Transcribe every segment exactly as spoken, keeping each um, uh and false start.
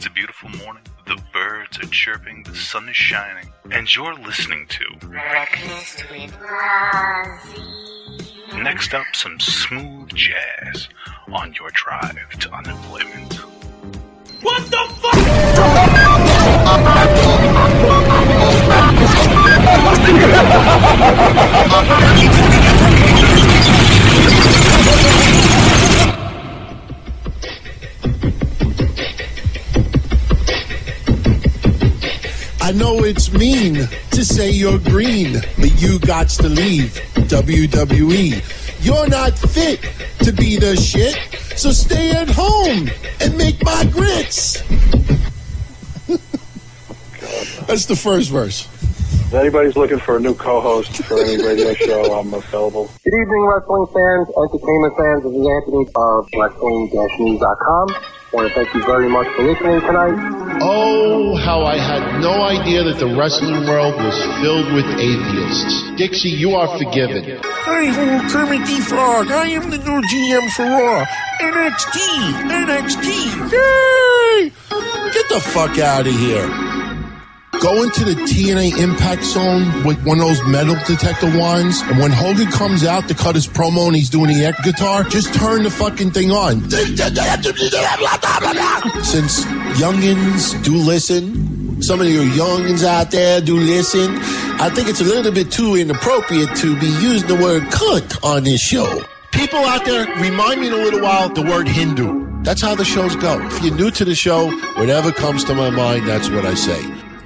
It's a beautiful morning. The birds are chirping, the sun is shining, and you're listening to Breakfast with Ozzy. Next up, some smooth jazz on your drive to unemployment. What the fuck? I know it's mean to say you're green, but you gots to leave W W E. You're not fit to be the shit, so stay at home and make my grits. That's the first verse. If anybody's looking for a new co-host for any radio show, I'm available. Good evening, wrestling fans, entertainment fans. This is Anthony of Wrestling News dot com. I want to thank you very much for listening tonight. Oh, how I had no idea that the wrestling world was filled with atheists. Dixie, you are forgiven. Hi, I'm Kermit the Frog. I am the new G M for Raw. N X T, N X T. Yay! Get the fuck out of here. Go into the T N A Impact Zone with one of those metal detector wands, and when Hogan comes out to cut his promo and he's doing the air guitar, just turn the fucking thing on. Since youngins do listen, some of you youngins out there do listen, I think it's a little bit too inappropriate to be using the word cunt on this show. People out there, remind me in a little while the word Hindu. That's how the shows go. If you're new to the show, whatever comes to my mind, that's what I say.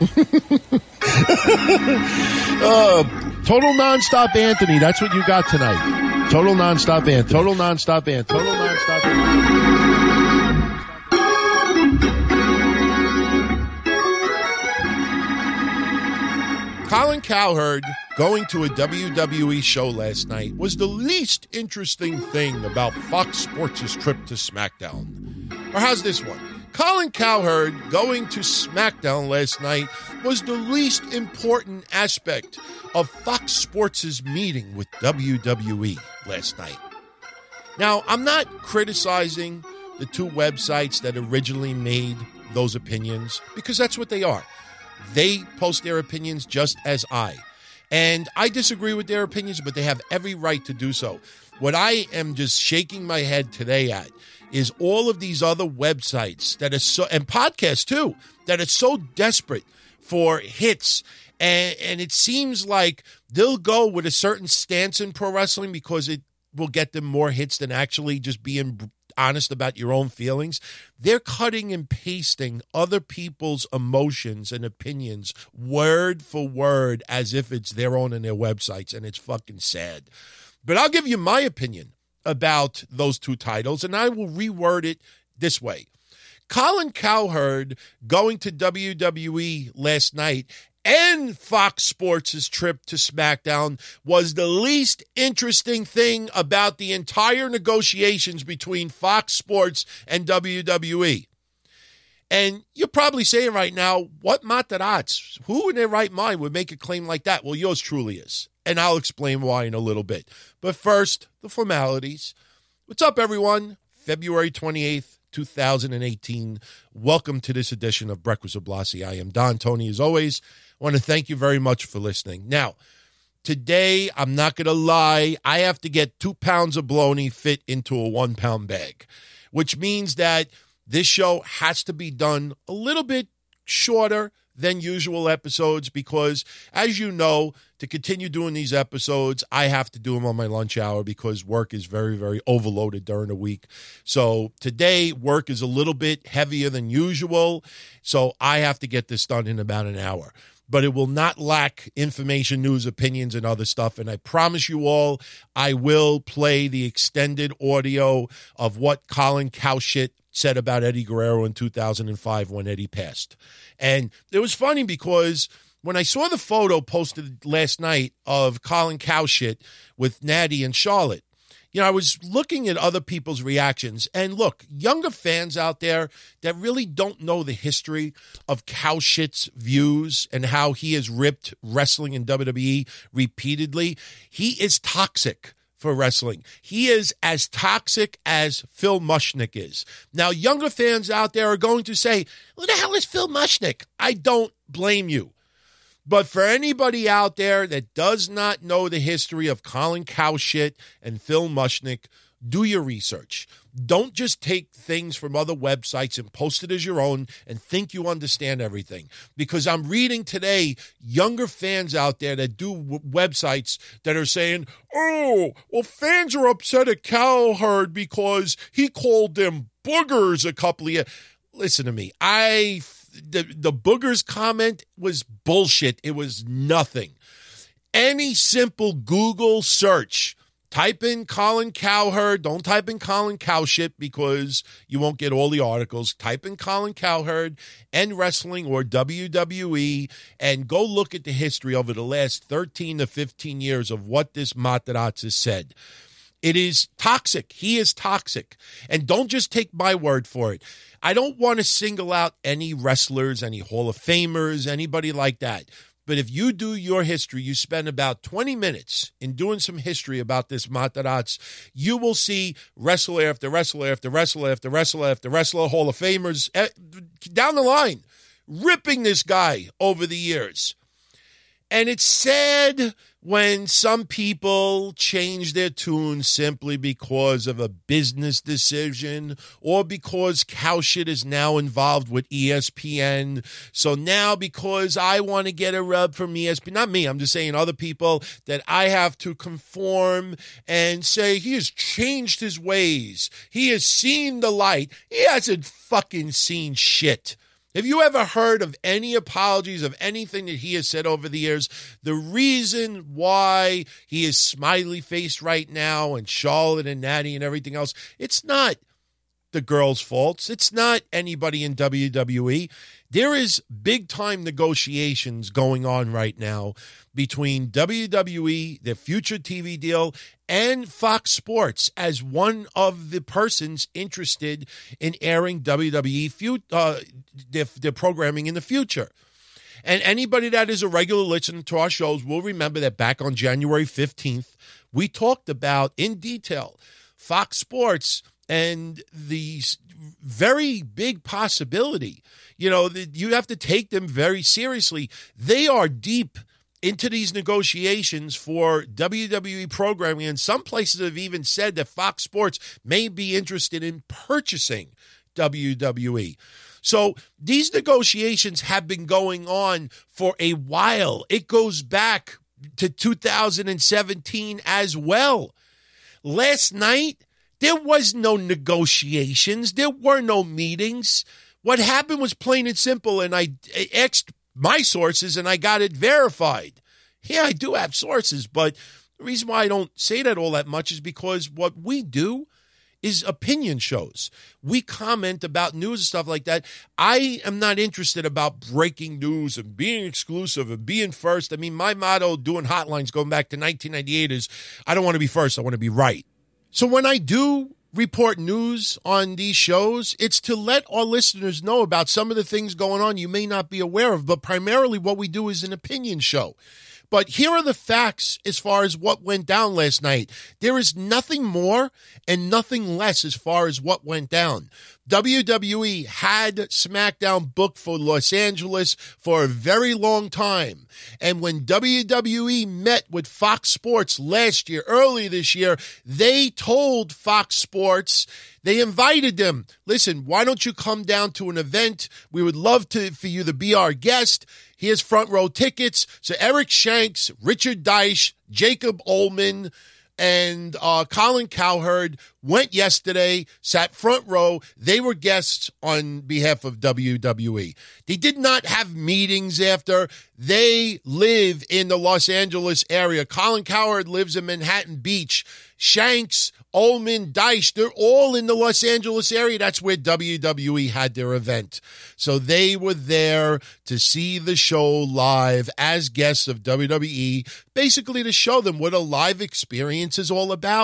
uh, Total nonstop Anthony. That's what you got tonight. Total nonstop Anthony. Total nonstop Anthony. Total nonstop Anthony. Colin Cowherd going to a W W E show last night was the least interesting thing about Fox Sports' trip to SmackDown. Or how's this one? Colin Cowherd going to SmackDown last night was the least important aspect of Fox Sports' meeting with W W E last night. Now, I'm not criticizing the two websites that originally made those opinions, because that's what they are. They post their opinions just as I. And I disagree with their opinions, but they have every right to do so. What I am just shaking my head today at is all of these other websites that are so, and podcasts too, that are so desperate for hits. And, and it seems like they'll go with a certain stance in pro wrestling because it will get them more hits than actually just being honest about your own feelings. They're cutting and pasting other people's emotions and opinions word for word as if it's their own in their websites, and it's fucking sad. But I'll give you my opinion about those two titles, and I will reword it this way. Colin Cowherd going to W W E last night and Fox Sports' trip to SmackDown was the least interesting thing about the entire negotiations between Fox Sports and W W E. And you're probably saying right now, what Matarazzi? Who in their right mind would make a claim like that? Well, yours truly is. And I'll explain why in a little bit. But first, the formalities. What's up, everyone? February twenty-eighth, two thousand eighteen. Welcome to this edition of Breakfast with Blassie. I am Don Tony, as always. I want to thank you very much for listening. Now, today, I'm not going to lie, I have to get two pounds of bologna fit into a one-pound bag, which means that this show has to be done a little bit shorter than usual episodes because, as you know, to continue doing these episodes, I have to do them on my lunch hour because work is very, very overloaded during the week. So today, work is a little bit heavier than usual, so I have to get this done in about an hour. But it will not lack information, news, opinions, and other stuff. And I promise you all, I will play the extended audio of what Colin Cowshit said about Eddie Guerrero in two thousand five when Eddie passed. And it was funny because when I saw the photo posted last night of Colin Cowshit with Natty and Charlotte, you know, I was looking at other people's reactions. And look, younger fans out there that really don't know the history of Cowshit's views and how he has ripped wrestling in W W E repeatedly, he is toxic for wrestling. He is as toxic as Phil Mushnick is. Now, younger fans out there are going to say, who the hell is Phil Mushnick? I don't blame you. But for anybody out there that does not know the history of Colin Cowshit and Phil Mushnick, do your research. Don't just take things from other websites and post it as your own and think you understand everything. Because I'm reading today younger fans out there that do w- websites that are saying, oh, well, fans are upset at Cowherd because he called them boogers a couple of years. Listen to me. I the, the boogers comment was bullshit. It was nothing. Any simple Google search, type in Colin Cowherd. Don't type in Colin Cowshit because you won't get all the articles. Type in Colin Cowherd and wrestling or W W E and go look at the history over the last thirteen to fifteen years of what this Matarazzi has said. It is toxic. He is toxic. And don't just take my word for it. I don't want to single out any wrestlers, any Hall of Famers, anybody like that. But if you do your history, you spend about twenty minutes in doing some history about this Matarazzi, you will see wrestler after wrestler after wrestler after wrestler after wrestler, Hall of Famers, down the line, ripping this guy over the years. And it's sad when some people change their tune simply because of a business decision or because Cowshit is now involved with E S P N. So now because I want to get a rub from E S P N, not me, I'm just saying other people, that I have to conform and say he has changed his ways. He has seen the light. He hasn't fucking seen shit. Have you ever heard of any apologies of anything that he has said over the years? The reason why he is smiley-faced right now and Charlotte and Natty and everything else, it's not the girls' faults. It's not anybody in W W E. There is big-time negotiations going on right now between W W E, their future T V deal, and Fox Sports as one of the persons interested in airing W W E fu- uh, their, their programming in the future. And anybody that is a regular listener to our shows will remember that back on January fifteenth, we talked about in detail Fox Sports and the very big possibility, you know, that you have to take them very seriously. They are deep into these negotiations for W W E programming, and some places have even said that Fox Sports may be interested in purchasing W W E. So these negotiations have been going on for a while. It goes back to two thousand seventeen as well. Last night, there was no negotiations. There were no meetings. What happened was plain and simple, and I asked my sources, and I got it verified. Yeah, I do have sources, but the reason why I don't say that all that much is because what we do is opinion shows. We comment about news and stuff like that. I am not interested about breaking news and being exclusive and being first. I mean, my motto doing hotlines going back to nineteen ninety-eight is I don't want to be first, I want to be right. So when I do report news on these shows, it's to let our listeners know about some of the things going on you may not be aware of, but primarily what we do is an opinion show. But here are the facts as far as what went down last night. There is nothing more and nothing less as far as what went down. W W E had SmackDown booked for Los Angeles for a very long time. And when W W E met with Fox Sports last year, early this year, they told Fox Sports, they invited them, listen, why don't you come down to an event? We would love to for you to be our guest. Here's front row tickets. So Eric Shanks, Richard Deitch, Jacob Ullman, and uh, Colin Cowherd went yesterday, sat front row. They were guests on behalf of W W E. They did not have meetings after. They live in the Los Angeles area. Colin Cowherd lives in Manhattan Beach. Shanks, Ullman, Deitch, they're all in the Los Angeles area. That's where W W E had their event. So they were there to see the show live as guests of W W E, basically to show them what a live experience is all about.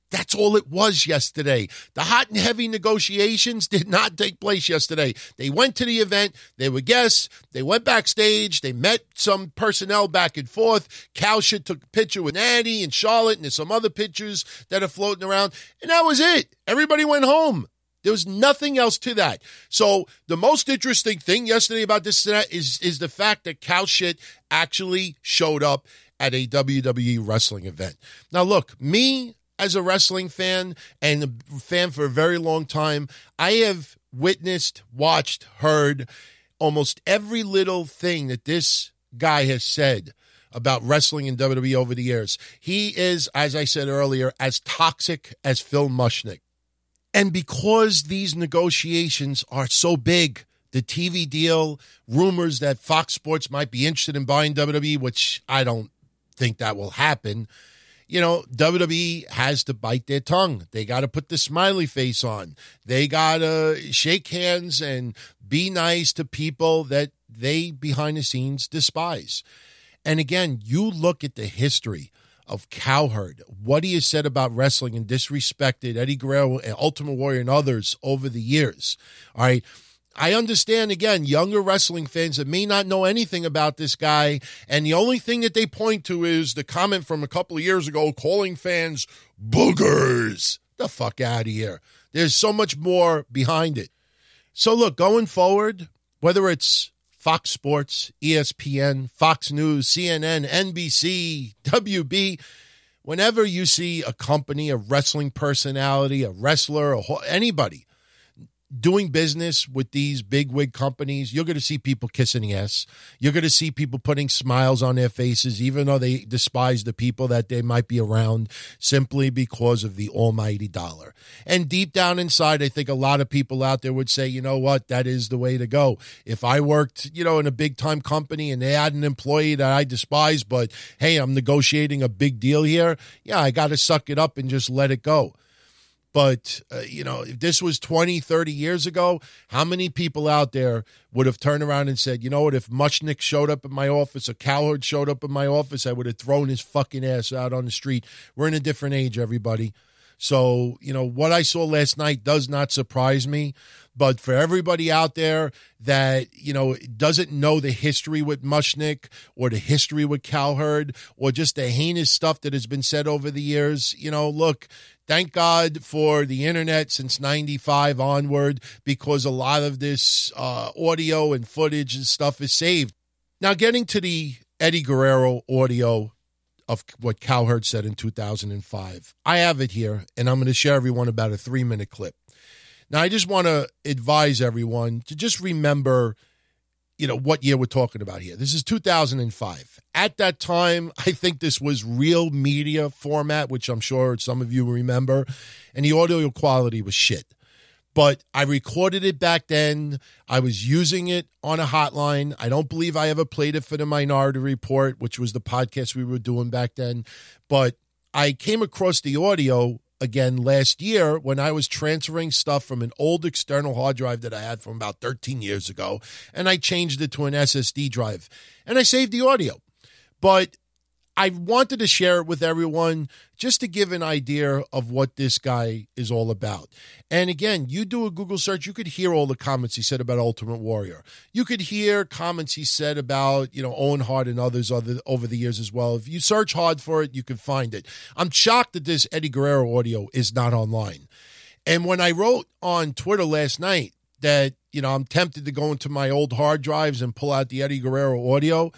That's all it was yesterday. The hot and heavy negotiations did not take place yesterday. They went to the event. They were guests. They went backstage. They met some personnel back and forth. Cowshit took a picture with Natty and Charlotte, and there's some other pictures that are floating around. And that was it. Everybody went home. There was nothing else to that. So the most interesting thing yesterday about this is, is the fact that Cowshit actually showed up at a W W E wrestling event. Now, look, me, as a wrestling fan and a fan for a very long time, I have witnessed, watched, heard almost every little thing that this guy has said about wrestling in W W E over the years. He is, as I said earlier, as toxic as Phil Mushnick. And because these negotiations are so big, the T V deal, rumors that Fox Sports might be interested in buying W W E, which I don't think that will happen, you know, W W E has to bite their tongue. They got to put the smiley face on. They got to shake hands and be nice to people that they, behind the scenes, despise. And again, you look at the history of Cowherd, what he has said about wrestling and disrespected Eddie Guerrero and Ultimate Warrior and others over the years. All right. I understand, again, younger wrestling fans that may not know anything about this guy, and the only thing that they point to is the comment from a couple of years ago calling fans boogers. The fuck out of here. There's so much more behind it. So look, going forward, whether it's Fox Sports, E S P N, Fox News, C N N, N B C, W B, whenever you see a company, a wrestling personality, a wrestler, a ho- anybody doing business with these big wig companies, you're going to see people kissing ass. You're going to see people putting smiles on their faces, even though they despise the people that they might be around, simply because of the almighty dollar. And deep down inside, I think a lot of people out there would say, you know what, that is the way to go. If I worked, you know, in a big time company and they had an employee that I despise, but hey, I'm negotiating a big deal here, yeah, I got to suck it up and just let it go. But, uh, you know, if this was twenty, thirty years ago, how many people out there would have turned around and said, you know what, if Mushnick showed up at my office or Cowherd showed up at my office, I would have thrown his fucking ass out on the street. We're in a different age, everybody. So, you know, what I saw last night does not surprise me. But for everybody out there that, you know, doesn't know the history with Mushnick or the history with Cowherd or just the heinous stuff that has been said over the years, you know, look, thank God for the internet since ninety-five onward, because a lot of this uh, audio and footage and stuff is saved. Now, getting to the Eddie Guerrero audio of what Cowherd said in two thousand five. I have it here, and I'm going to share everyone about a three-minute clip. Now, I just want to advise everyone to just remember, you know, what year we're talking about here. This is two thousand five. At that time, I think this was real media format, which I'm sure some of you remember, and the audio quality was shit. But I recorded it back then. I was using it on a hotline. I don't believe I ever played it for the Minority Report, which was the podcast we were doing back then. But I came across the audio again last year when I was transferring stuff from an old external hard drive that I had from about thirteen years ago, and I changed it to an S S D drive, and I saved the audio. But I wanted to share it with everyone just to give an idea of what this guy is all about. And again, you do a Google search, you could hear all the comments he said about Ultimate Warrior. You could hear comments he said about, you know, Owen Hart and others other, over the years as well. If you search hard for it, you can find it. I'm shocked that this Eddie Guerrero audio is not online. And when I wrote on Twitter last night that, you know, I'm tempted to go into my old hard drives and pull out the Eddie Guerrero audio,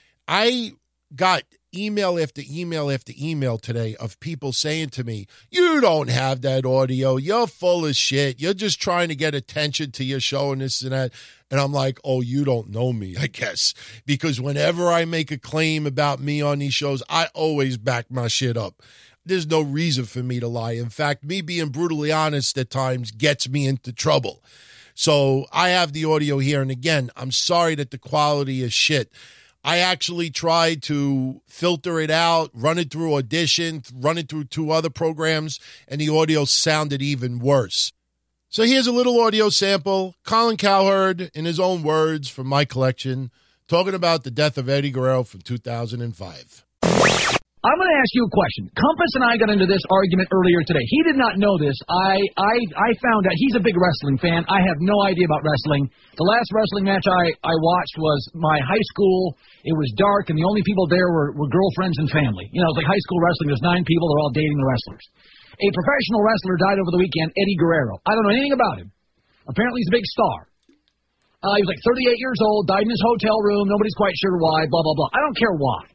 I got email after email after email today of people saying to me, you don't have that audio. You're full of shit. You're just trying to get attention to your show and this and that. And I'm like, oh, you don't know me, I guess. Because whenever I make a claim about me on these shows, I always back my shit up. There's no reason for me to lie. In fact, me being brutally honest at times gets me into trouble. So I have the audio here. And again, I'm sorry that the quality is shit. I actually tried to filter it out, run it through Audition, run it through two other programs, and the audio sounded even worse. So here's a little audio sample. Colin Cowherd, in his own words from my collection, talking about the death of Eddie Guerrero from two thousand five. I'm going to ask you a question. Compass and I got into this argument earlier today. He did not know this. I, I, I found out he's a big wrestling fan. I have no idea about wrestling. The last wrestling match I, I watched was my high school. It was dark, and the only people there were, were girlfriends and family. You know, it was like high school wrestling. There's nine people. They're all dating the wrestlers. A professional wrestler died over the weekend, Eddie Guerrero. I don't know anything about him. Apparently he's a big star. Uh, he was like thirty-eight years old, died in his hotel room. Nobody's quite sure why, blah, blah, blah. I don't care why.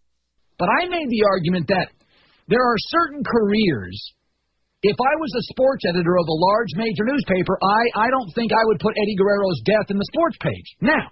But I made the argument that there are certain careers, if I was a sports editor of a large major newspaper, I, I don't think I would put Eddie Guerrero's death in the sports page. Now,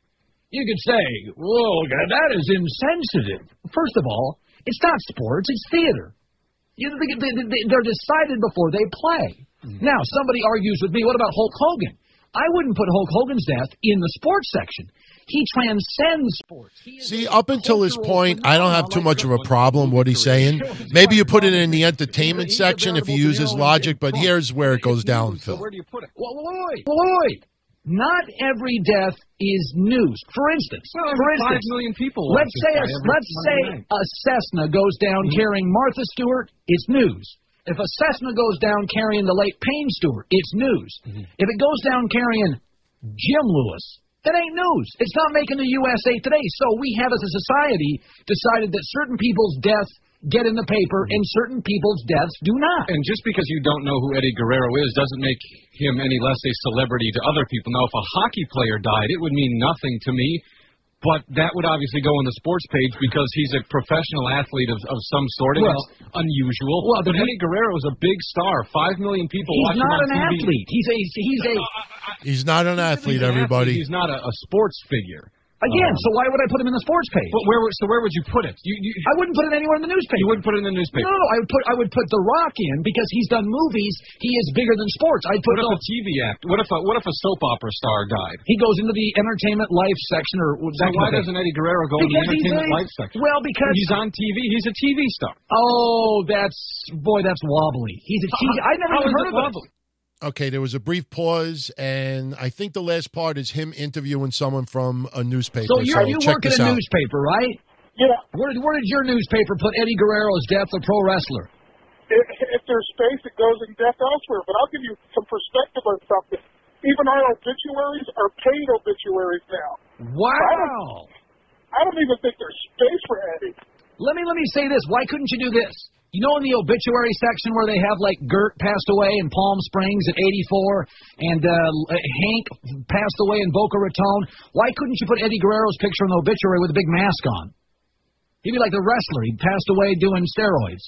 you could say, whoa, that is insensitive. First of all, it's not sports, it's theater. You, they, they, they, they're decided before they play. Mm-hmm. Now, somebody argues with me, what about Hulk Hogan? I wouldn't put Hulk Hogan's death in the sports section. He transcends sports. He See, up until this point, I don't have too much of a problem what he's saying. Maybe you put it in the entertainment section if you use his logic, but here's where it goes down, Phil. Where do you put it? Wait, wait, not every death is news. For instance, well, for instance, five million people. Let's say a, let's say a Cessna goes down mm-hmm. carrying Martha Stewart. It's news. If a Cessna goes down carrying the late Payne Stewart, it's news. Mm-hmm. If it goes down carrying Jim Lewis, that ain't news. It's not making the U S A Today. So we have, as a society, decided that certain people's deaths get in the paper and certain people's deaths do not. And just because you don't know who Eddie Guerrero is doesn't make him any less a celebrity to other people. Now, if a hockey player died, it would mean nothing to me. But that would obviously go on the sports page because he's a professional athlete of, of some sort, and well, it's unusual. Well, but Eddie Guerrero is a big star. Five million people watch him on T V. He's not an athlete. He's a he's a. He's not an athlete, he's an everybody. Athlete. He's not a, a sports figure. Again, um, so why would I put him in the sports page? But where? So where would you put it? You, you, I wouldn't put it anywhere in the newspaper. You wouldn't put it in the newspaper. No, no, I would put I would put The Rock in because he's done movies. He is bigger than sports. I'd put. What if the, a T V act? What if a what if a soap opera star died? He goes into the entertainment life section, or so why doesn't Eddie Guerrero go because in the entertainment a, life section? Well, because he's on T V. He's a T V star. Oh, that's boy, that's wobbly. He's a T V. I never even heard of him. Okay, there was a brief pause, and I think the last part is him interviewing someone from a newspaper. So, you're, so you check work at a out. newspaper, right? Yeah. Where, where did your newspaper put Eddie Guerrero's death, a pro wrestler? If, if there's space, it goes in death elsewhere. But I'll give you some perspective on something. Even our obituaries are paid obituaries now. Wow. I don't, I don't even think there's space for Eddie. Let me let me say this. Why couldn't you do this? You know, in the obituary section where they have, like, Gert passed away in Palm Springs at eighty-four and uh, Hank passed away in Boca Raton, why couldn't you put Eddie Guerrero's picture in the obituary with a big mask on? He'd be like the wrestler. He passed away doing steroids.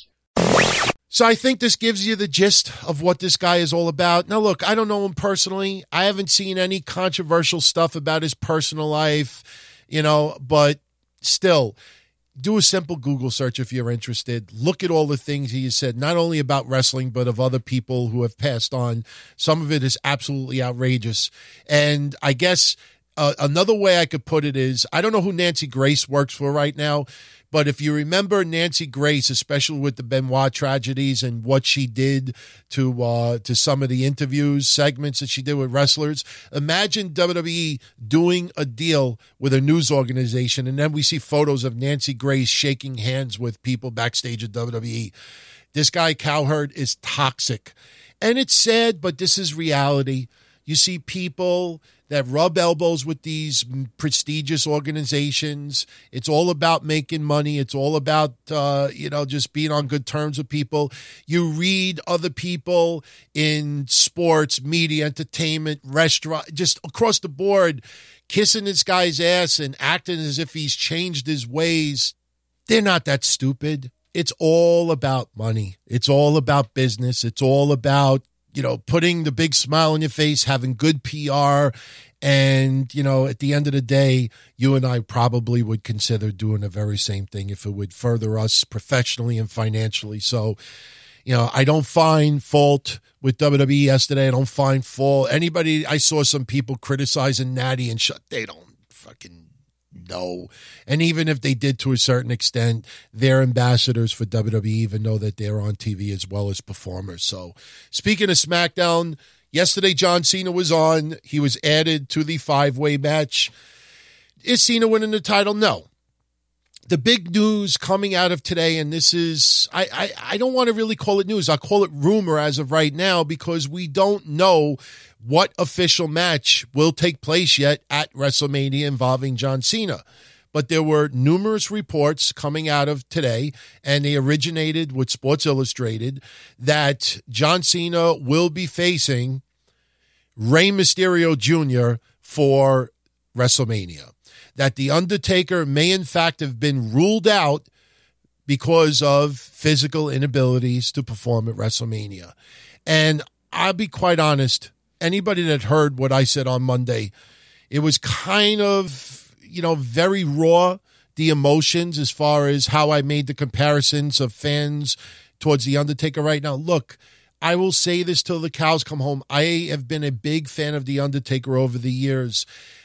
So I think this gives you the gist of what this guy is all about. Now, look, I don't know him personally. I haven't seen any controversial stuff about his personal life, you know, but still, do a simple Google search if you're interested. Look at all the things he has said, not only about wrestling, but of other people who have passed on. Some of it is absolutely outrageous. And I guess uh, another way I could put it is, I don't know who Nancy Grace works for right now, but if you remember Nancy Grace, especially with the Benoit tragedies and what she did to uh, to some of the interviews, segments that she did with wrestlers, imagine W W E doing a deal with a news organization, and then we see photos of Nancy Grace shaking hands with people backstage at W W E. This guy, Cowherd, is toxic. And it's sad, but this is reality. You see people that rub elbows with these prestigious organizations. It's all about making money. It's all about, uh, you know, just being on good terms with people. You read other people in sports, media, entertainment, restaurant, just across the board, kissing this guy's ass and acting as if he's changed his ways. They're not that stupid. It's all about money. It's all about business. It's all about, you know, putting the big smile on your face, having good P R. And, you know, at the end of the day, you and I probably would consider doing the very same thing if it would further us professionally and financially. So, you know, I don't find fault with W W E yesterday. I don't find fault. Anybody, I saw some people criticizing Natty and shut, they don't fucking know. And even if they did to a certain extent, they're ambassadors for W W E, even though that they're on T V as well as performers. So speaking of SmackDown, yesterday John Cena was on. He was added to the five-way match. Is Cena winning the title? No. the big news coming out of today, and this is, I, I, I don't want to really call it news. I'll call it rumor as of right now because we don't know what official match will take place yet at WrestleMania involving John Cena. But there were numerous reports coming out of today, and they originated with Sports Illustrated, that John Cena will be facing Rey Mysterio Junior for WrestleMania. That The Undertaker may in fact have been ruled out because of physical inabilities to perform at WrestleMania. And I'll be quite honest, anybody that heard what I said on Monday, it was kind of, you know, very raw, the emotions as far as how I made the comparisons of fans towards The Undertaker right now. Look, I will say this till the cows come home. I have been a big fan of The Undertaker over the years.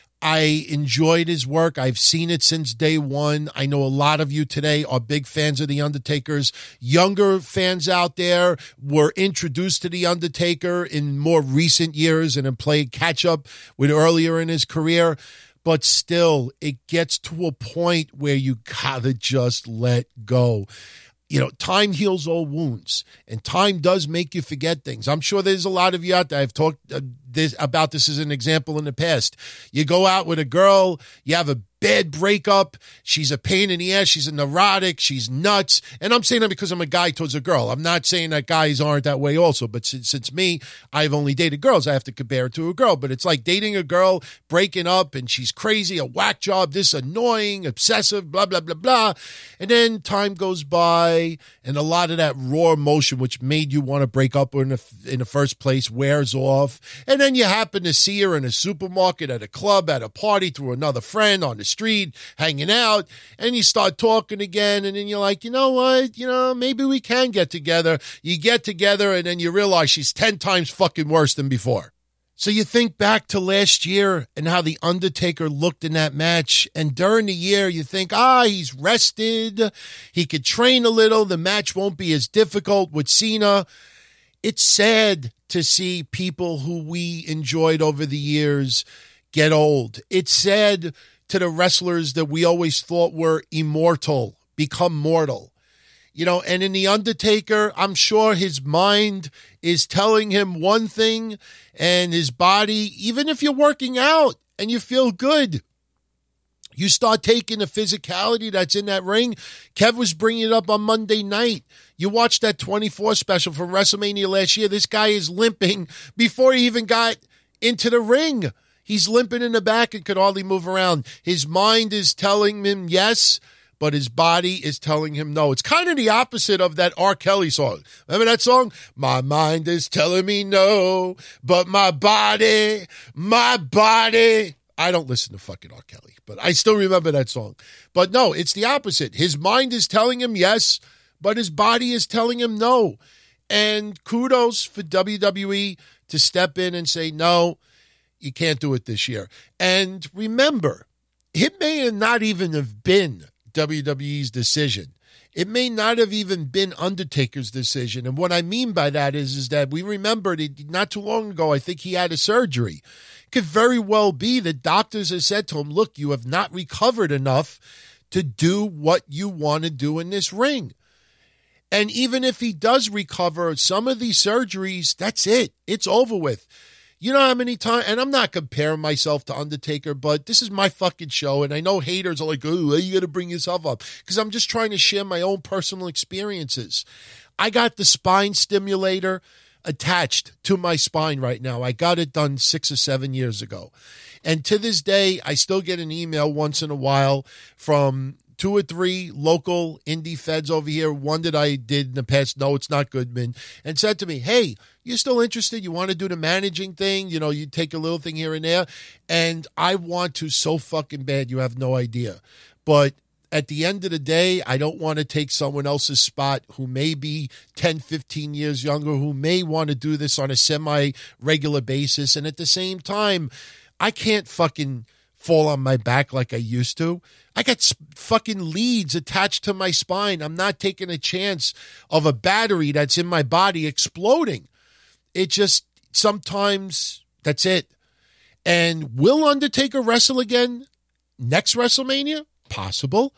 I enjoyed his work. I've seen it since day one. I know a lot of you today are big fans of The Undertaker's. Younger fans out there were introduced to The Undertaker in more recent years and have played catch up with earlier in his career. But still, it gets to a point where you gotta just let go. You know, time heals all wounds, and time does make you forget things. I'm sure there's a lot of you out there. I've talked uh, this, about this as an example in the past. You go out with a girl, you have a bad breakup, she's a pain in the ass, she's a neurotic, she's nuts. And I'm saying that because I'm a guy towards a girl. I'm not saying that guys aren't that way also, but since, since me, I've only dated girls, I have to compare it to a girl. But it's like dating a girl, breaking up, and she's crazy, a whack job, this annoying, obsessive, blah, blah, blah, blah. And then time goes by, and a lot of that raw emotion, which made you want to break up in the, in the first place, wears off. And then you happen to see her in a supermarket, at a club, at a party, through another friend, on the street, hanging out, and you start talking again, and then you're like, you know what, you know, maybe we can get together. You get together, and then you realize she's ten times fucking worse than before. So you think back to last year and how The Undertaker looked in that match, and during the year you think, ah, he's rested, he could train a little, the match won't be as difficult with Cena. It's sad to see people who we enjoyed over the years get old. It's sad to the wrestlers that we always thought were immortal become mortal. You know, and in The Undertaker, I'm sure his mind is telling him one thing, and his body, even if you're working out and you feel good, you start taking the physicality that's in that ring. Kev was bringing it up on Monday night. You watched that twenty-four special from WrestleMania last year. This guy is limping before he even got into the ring. He's limping in the back and could hardly move around. His mind is telling him yes, but his body is telling him no. It's kind of the opposite of that R. Kelly song. Remember that song? My mind is telling me no, but my body, my body. I don't listen to fucking R. Kelly, but I still remember that song. But no, it's the opposite. His mind is telling him yes, but his body is telling him no. And kudos for W W E to step in and say, no, you can't do it this year. And remember, it may not even have been W W E's decision. It may not have even been Undertaker's decision. And what I mean by that is, is that we remembered it not too long ago, I think he had a surgery. It could very well be that doctors have said to him, look, you have not recovered enough to do what you want to do in this ring. And even if he does recover, some of these surgeries, that's it. It's over with. You know how many times, and I'm not comparing myself to Undertaker, but this is my fucking show, and I know haters are like, oh, you got to bring yourself up, because I'm just trying to share my own personal experiences. I got the spine stimulator attached to my spine right now. I got it done six or seven years ago. And to this day, I still get an email once in a while from two or three local indie feds over here. One that I did in the past, no, it's not Goodman, and said to me, hey, you still interested? You want to do the managing thing? You know, you take a little thing here and there. And I want to so fucking bad, you have no idea. But at the end of the day, I don't want to take someone else's spot who may be ten, fifteen years younger, who may want to do this on a semi-regular basis. And at the same time, I can't fucking fall on my back like I used to. I got fucking leads attached to my spine. I'm not taking a chance of a battery that's in my body exploding. It just, sometimes, that's it. And will Undertaker wrestle again next WrestleMania? Possible.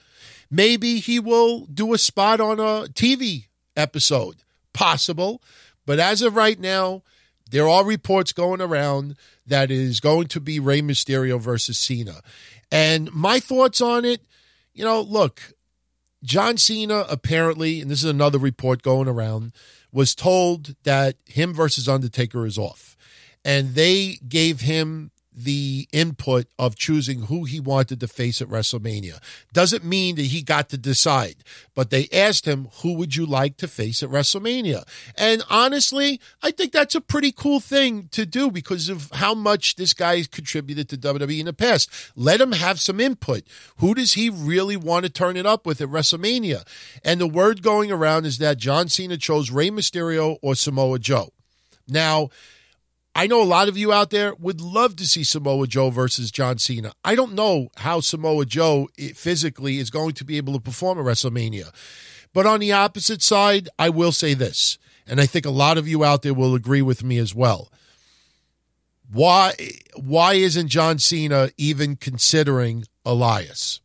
Maybe he will do a spot on a T V episode. Possible. But as of right now, there are reports going around that is going to be Rey Mysterio versus Cena. And my thoughts on it, you know, look, John Cena apparently, and this is another report going around, was told that him versus Undertaker is off. And they gave him the input of choosing who he wanted to face at WrestleMania. Doesn't mean that he got to decide, but they asked him, who would you like to face at WrestleMania? And honestly, I think that's a pretty cool thing to do because of how much this guy has contributed to W W E in the past. Let him have some input. Who does he really want to turn it up with at WrestleMania? And the word going around is that John Cena chose Rey Mysterio or Samoa Joe. Now, I know a lot of you out there would love to see Samoa Joe versus John Cena. I don't know how Samoa Joe physically is going to be able to perform at WrestleMania. But on the opposite side, I will say this, and I think a lot of you out there will agree with me as well. Why, why isn't John Cena even considering Elias?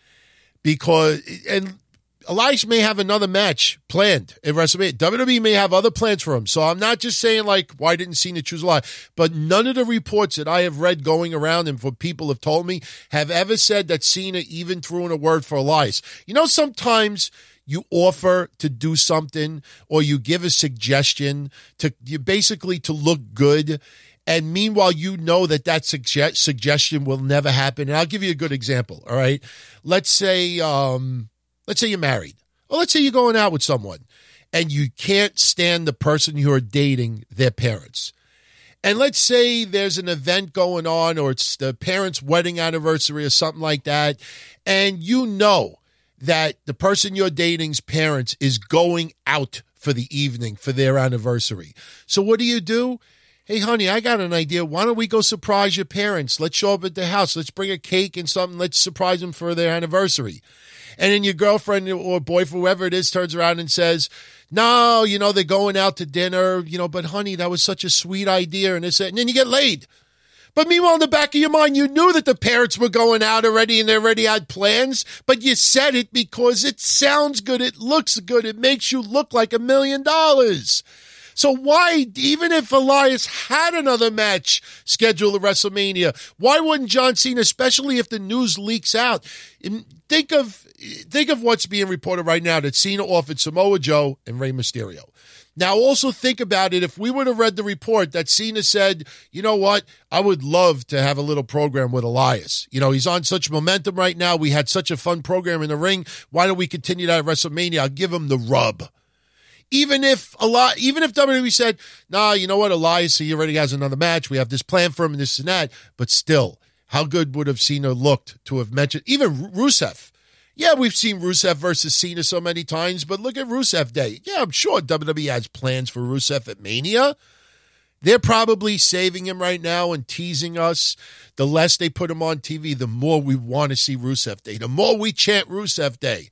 Because, and Elias may have another match planned at WrestleMania. W W E may have other plans for him. So I'm not just saying, like, why didn't Cena choose Elias? But none of the reports that I have read going around and what people have told me have ever said that Cena even threw in a word for Elias. You know, sometimes you offer to do something or you give a suggestion to you basically to look good. And meanwhile, you know that that suge- suggestion will never happen. And I'll give you a good example, all right? Let's say... um Let's say you're married, or let's say you're going out with someone, and you can't stand the person you're dating, their parents. And let's say there's an event going on, or it's the parents' wedding anniversary or something like that, and you know that the person you're dating's parents is going out for the evening for their anniversary. So what do you do? Hey, honey, I got an idea. Why don't we go surprise your parents? Let's show up at their house. Let's bring a cake and something. Let's surprise them for their anniversary. And then your girlfriend or boyfriend, whoever it is, turns around and says, no, you know, they're going out to dinner, you know, but honey, that was such a sweet idea. And, and then you get laid. But meanwhile, in the back of your mind, you knew that the parents were going out already and they already had plans, but you said it because it sounds good. It looks good. It makes you look like a million dollars. So why, even if Elias had another match scheduled at WrestleMania, why wouldn't John Cena, especially if the news leaks out? Think of think of what's being reported right now, that Cena offered Samoa Joe and Rey Mysterio. Now, also think about it. If we would have read the report that Cena said, you know what, I would love to have a little program with Elias. You know, he's on such momentum right now. We had such a fun program in the ring. Why don't we continue that at WrestleMania? I'll give him the rub. Even if a lot, even if W W E said, nah, you know what, Elias, he already has another match. We have this plan for him and this and that. But still, how good would have Cena looked to have mentioned, even Rusev. Yeah, we've seen Rusev versus Cena so many times, but look at Rusev Day. Yeah, I'm sure W W E has plans for Rusev at Mania. They're probably saving him right now and teasing us. The less they put him on T V, the more we want to see Rusev Day. The more we chant Rusev Day.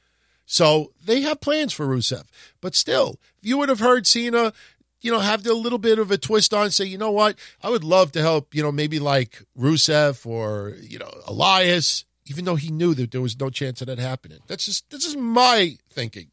So they have plans for Rusev. But still, if you would have heard Cena, you know, have a little bit of a twist on, say, you know what, I would love to help, you know, maybe like Rusev or, you know, Elias, even though he knew that there was no chance of that happening. That's just, this is my thinking.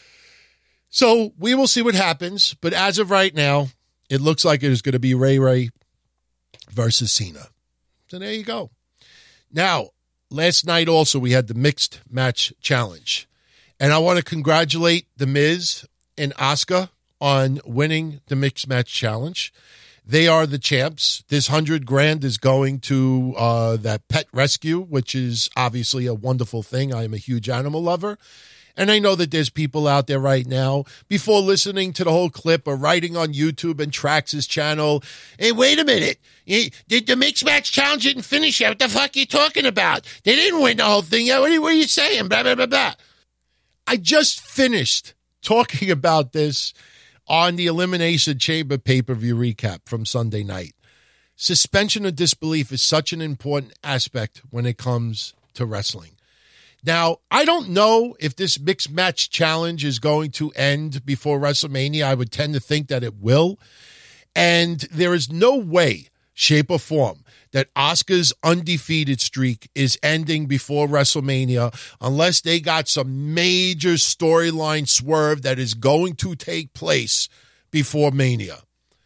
So we will see what happens. But as of right now, it looks like it is going to be Ray Ray versus Cena. So there you go. Now, last night also we had the mixed match challenge. And I want to congratulate The Miz and Asuka on winning the Mixed Match Challenge. They are the champs. This hundred grand is going to uh, that pet rescue, which is obviously a wonderful thing. I am a huge animal lover. And I know that there's people out there right now, before listening to the whole clip or writing on YouTube and Trax's channel, hey, wait a minute. Did the Mixed Match Challenge didn't finish yet? What the fuck are you talking about? They didn't win the whole thing yet. What are you, what are you saying? Blah, blah, blah, blah. I just finished talking about this on the Elimination Chamber pay-per-view recap from Sunday night. Suspension of disbelief is such an important aspect when it comes to wrestling. Now, I don't know if this mixed match challenge is going to end before WrestleMania. I would tend to think that it will. And there is no way shape, or form that Asuka's undefeated streak is ending before WrestleMania unless they got some major storyline swerve that is going to take place before Mania.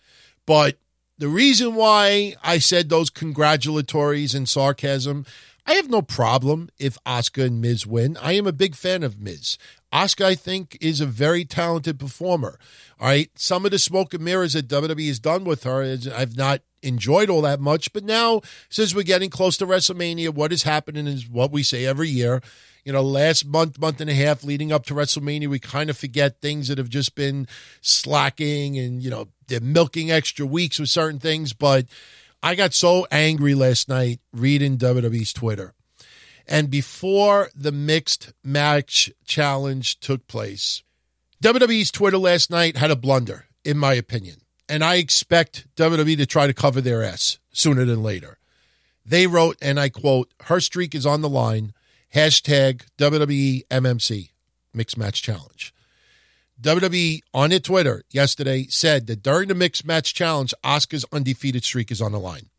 But the reason why I said those congratulatories and sarcasm, I have no problem if Asuka and Miz win. I am a big fan of Miz. Asuka, I think, is a very talented performer. All right, some of the smoke and mirrors that W W E has done with her, is I've not enjoyed all that much. But now, since we're getting close to WrestleMania, what is happening is what we say every year. You know, last month, month and a half leading up to WrestleMania, we kind of forget things that have just been slacking and, you know, they're milking extra weeks with certain things. But I got so angry last night reading W W E's Twitter. And before the mixed match challenge took place, W W E's Twitter last night had a blunder, in my opinion. And I expect W W E to try to cover their ass sooner than later. They wrote, and I quote, "Her streak is on the line. Hashtag W W E M M C, Mixed Match Challenge." W W E on their Twitter yesterday said that during the Mixed Match Challenge, Asuka's undefeated streak is on the line.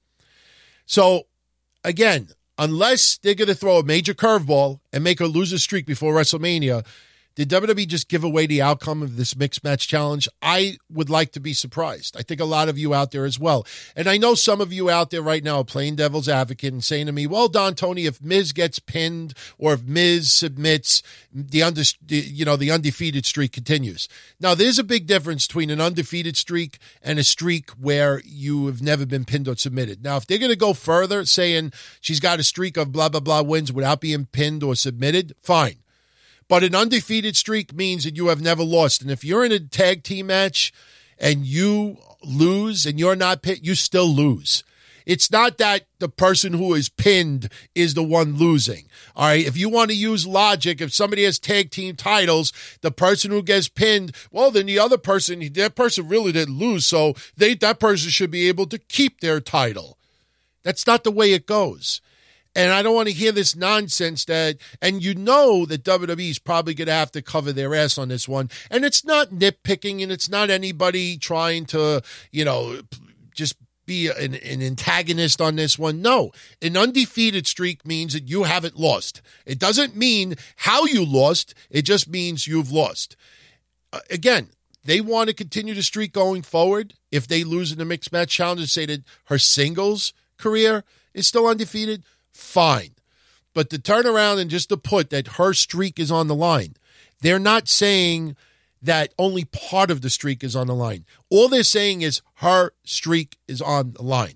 So, again, unless they're going to throw a major curveball and make her lose a streak before WrestleMania, did W W E just give away the outcome of this Mixed Match Challenge? I would like to be surprised. I think a lot of you out there as well. And I know some of you out there right now are playing devil's advocate and saying to me, well, Don Tony, if Miz gets pinned or if Miz submits, the, under, you know, the undefeated streak continues. Now, there's a big difference between an undefeated streak and a streak where you have never been pinned or submitted. Now, if they're going to go further, saying she's got a streak of blah, blah, blah wins without being pinned or submitted, fine. But an undefeated streak means that you have never lost. And if you're in a tag team match and you lose and you're not pinned, you still lose. It's not that the person who is pinned is the one losing. All right. If you want to use logic, if somebody has tag team titles, the person who gets pinned, well, then the other person, that person really didn't lose. So they, that person should be able to keep their title. That's not the way it goes. And I don't want to hear this nonsense that, and you know that W W E is probably going to have to cover their ass on this one. And it's not nitpicking and it's not anybody trying to, you know, just be an, an antagonist on this one. No, an undefeated streak means that you haven't lost. It doesn't mean how you lost. It just means you've lost. Uh, again, they want to continue the streak going forward. If they lose in the Mixed Match Challenge and say that her singles career is still undefeated, fine. But to turn around and just to put that her streak is on the line, they're not saying that only part of the streak is on the line. All they're saying is her streak is on the line.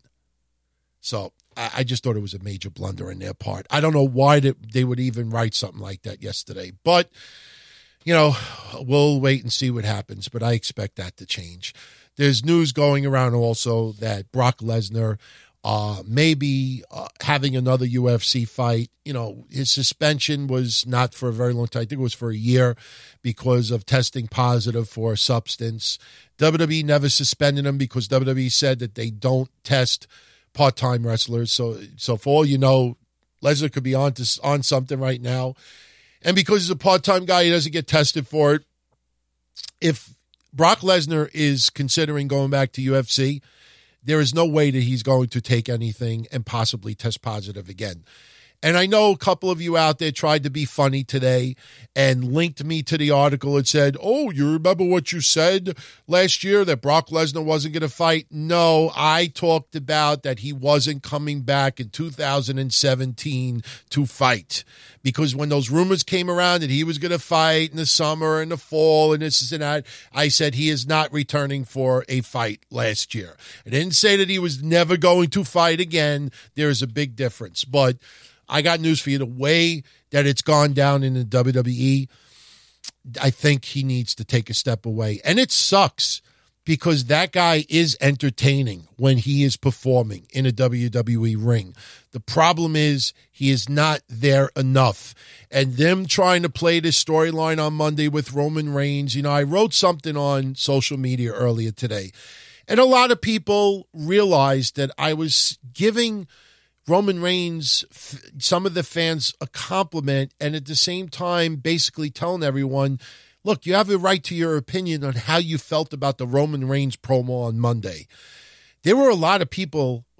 So I just thought it was a major blunder in their part. I don't know why they would even write something like that yesterday. But, you know, we'll wait and see what happens. But I expect that to change. There's news going around also that Brock Lesnar Uh, maybe uh, having another U F C fight. You know, his suspension was not for a very long time. I think it was for a year because of testing positive for a substance. W W E never suspended him because W W E said that they don't test part-time wrestlers. So, so for all you know, Lesnar could be on to, on something right now. And because he's a part-time guy, he doesn't get tested for it. If Brock Lesnar is considering going back to U F C, there is no way that he's going to take anything and possibly test positive again. And I know a couple of you out there tried to be funny today and linked me to the article and said, oh, you remember what you said last year that Brock Lesnar wasn't going to fight? No, I talked about that he wasn't coming back in two thousand seventeen to fight. Because when those rumors came around that he was going to fight in the summer and the fall and this and that, I said he is not returning for a fight last year. I didn't say that he was never going to fight again. There is a big difference. But I got news for you. The way that it's gone down in the W W E, I think he needs to take a step away. And it sucks because that guy is entertaining when he is performing in a W W E ring. The problem is he is not there enough. And them trying to play this storyline on Monday with Roman Reigns, you know, I wrote something on social media earlier today. And a lot of people realized that I was giving Roman Reigns, some of the fans, a compliment, and at the same time basically telling everyone, look, you have a right to your opinion on how you felt about the Roman Reigns promo on Monday. There were a lot of people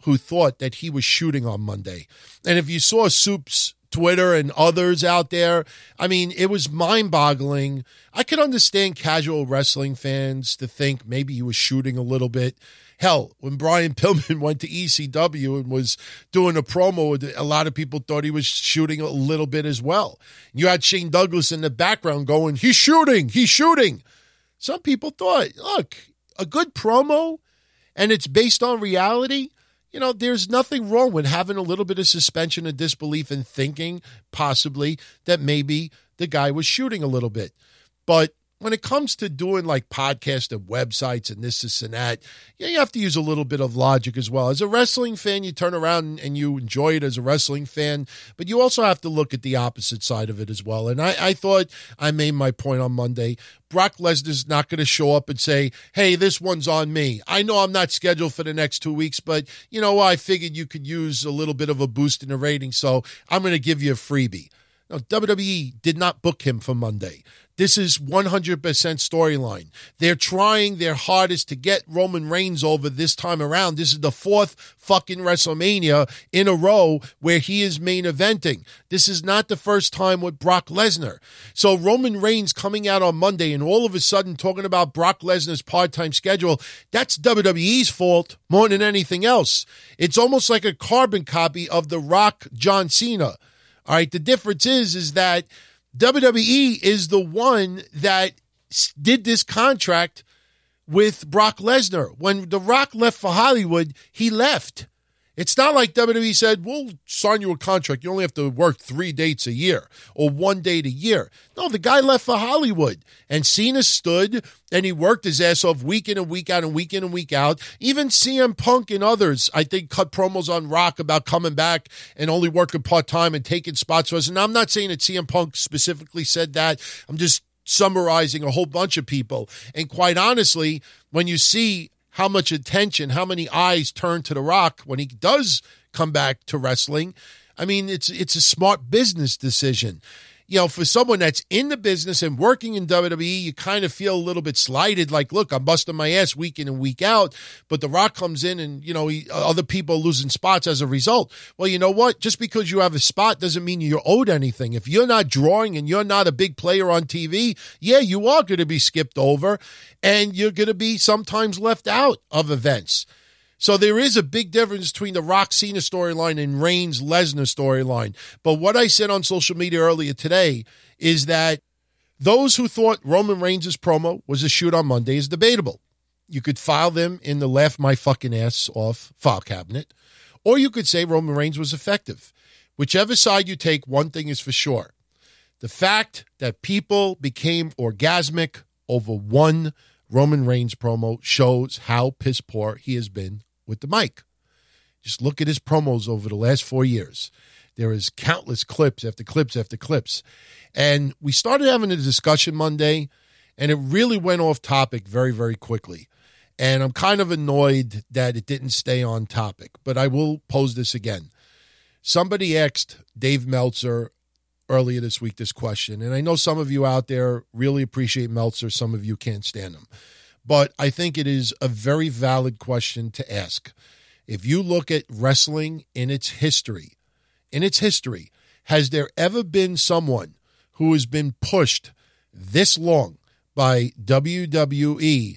who thought that he was shooting on Monday. And if you saw Soup's Twitter and others out there, I mean, it was mind-boggling. I could understand casual wrestling fans to think maybe he was shooting a little bit. Hell, when Brian Pillman went to E C W and was doing a promo, a lot of people thought he was shooting a little bit as well. You had Shane Douglas in the background going, he's shooting, he's shooting. Some people thought, look, a good promo, and it's based on reality. You know, there's nothing wrong with having a little bit of suspension of disbelief and thinking possibly that maybe the guy was shooting a little bit. But when it comes to doing like podcasts and websites and this, this, and that, yeah, you have to use a little bit of logic as well. As a wrestling fan, you turn around and you enjoy it as a wrestling fan, but you also have to look at the opposite side of it as well. And I, I thought I made my point on Monday. Brock Lesnar's not going to show up and say, hey, this one's on me. I know I'm not scheduled for the next two weeks, but, you know, I figured you could use a little bit of a boost in the rating, so I'm going to give you a freebie. No, W W E did not book him for Monday. This is one hundred percent storyline. They're trying their hardest to get Roman Reigns over this time around. This is the fourth fucking WrestleMania in a row where he is main eventing. This is not the first time with Brock Lesnar. So Roman Reigns coming out on Monday and all of a sudden talking about Brock Lesnar's part-time schedule, that's W W E's fault more than anything else. It's almost like a carbon copy of The Rock, John Cena. All right, the difference is, is that W W E is the one that did this contract with Brock Lesnar. When The Rock left for Hollywood, he left. It's not like W W E said, we'll sign you a contract. You only have to work three dates a year or one date a year. No, the guy left for Hollywood. And Cena stood and he worked his ass off week in and week out and week in and week out. Even C M Punk and others, I think, cut promos on Rock about coming back and only working part-time and taking spots for us. And I'm not saying that C M Punk specifically said that. I'm just summarizing a whole bunch of people. And quite honestly, when you see how much attention, how many eyes turn to The Rock when he does come back to wrestling, I mean, it's it's a smart business decision. You know, for someone that's in the business and working in W W E, you kind of feel a little bit slighted, like, look, I'm busting my ass week in and week out, but The Rock comes in and, you know, he, other people are losing spots as a result. Well, you know what? Just because you have a spot doesn't mean you're owed anything. If you're not drawing and you're not a big player on T V, yeah, you are going to be skipped over and you're going to be sometimes left out of events. So there is a big difference between the Rock Cena storyline and Reigns Lesnar storyline. But what I said on social media earlier today is that those who thought Roman Reigns' promo was a shoot on Monday is debatable. You could file them in the laugh my fucking ass off file cabinet, or you could say Roman Reigns was effective. Whichever side you take, one thing is for sure. The fact that people became orgasmic over one Roman Reigns promo shows how piss poor he has been with the mic. Just look at his promos over the last four years. There is countless clips after clips after clips. And we started having a discussion Monday, and it really went off topic very, very quickly. And I'm kind of annoyed that it didn't stay on topic, but I will pose this again. Somebody asked Dave Meltzer earlier this week this question, and I know some of you out there really appreciate Meltzer, some of you can't stand him. But I think it is a very valid question to ask. If you look at wrestling in its history, in its history, has there ever been someone who has been pushed this long by W W E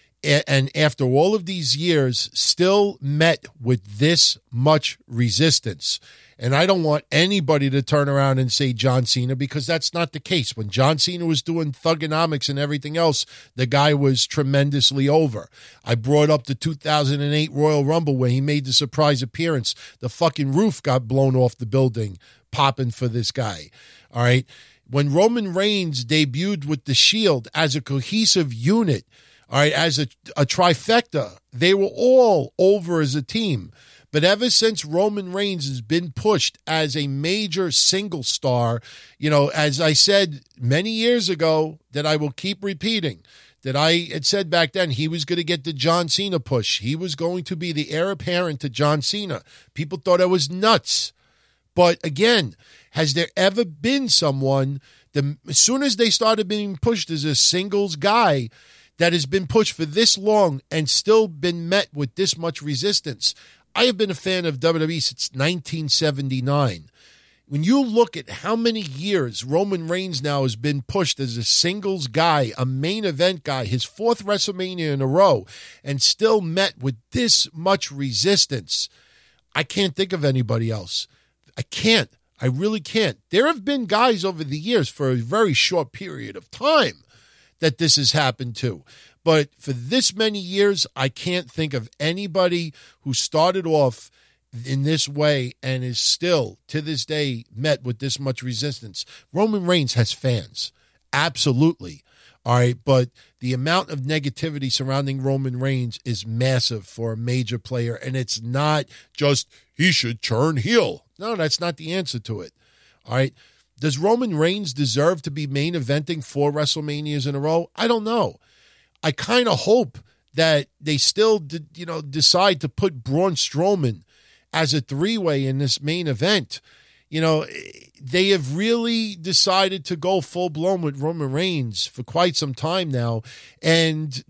and after all of these years still met with this much resistance? And I don't want anybody to turn around and say John Cena, because that's not the case. When John Cena was doing Thugonomics and everything else, the guy was tremendously over. I brought up the two thousand eight Royal Rumble where he made the surprise appearance. The fucking roof got blown off the building, popping for this guy. All right. When Roman Reigns debuted with the Shield as a cohesive unit, all right, as a, a trifecta, they were all over as a team. But ever since Roman Reigns has been pushed as a major single star, you know, as I said many years ago, that I will keep repeating, that I had said back then, he was going to get the John Cena push. He was going to be the heir apparent to John Cena. People thought I was nuts. But again, has there ever been someone, the, as soon as they started being pushed as a singles guy, that has been pushed for this long and still been met with this much resistance? I have been a fan of W W E since nineteen seventy-nine. When you look at how many years Roman Reigns now has been pushed as a singles guy, a main event guy, his fourth WrestleMania in a row, and still met with this much resistance, I can't think of anybody else. I can't. I really can't. There have been guys over the years for a very short period of time that this has happened to. But for this many years, I can't think of anybody who started off in this way and is still, to this day, met with this much resistance. Roman Reigns has fans. Absolutely. All right, but the amount of negativity surrounding Roman Reigns is massive for a major player, and it's not just he should turn heel. No, that's not the answer to it. All right. Does Roman Reigns deserve to be main eventing four WrestleManias in a row? I don't know. I kind of hope that they still, you know, decide to put Braun Strowman as a three-way in this main event. You know, they have really decided to go full-blown with Roman Reigns for quite some time now. And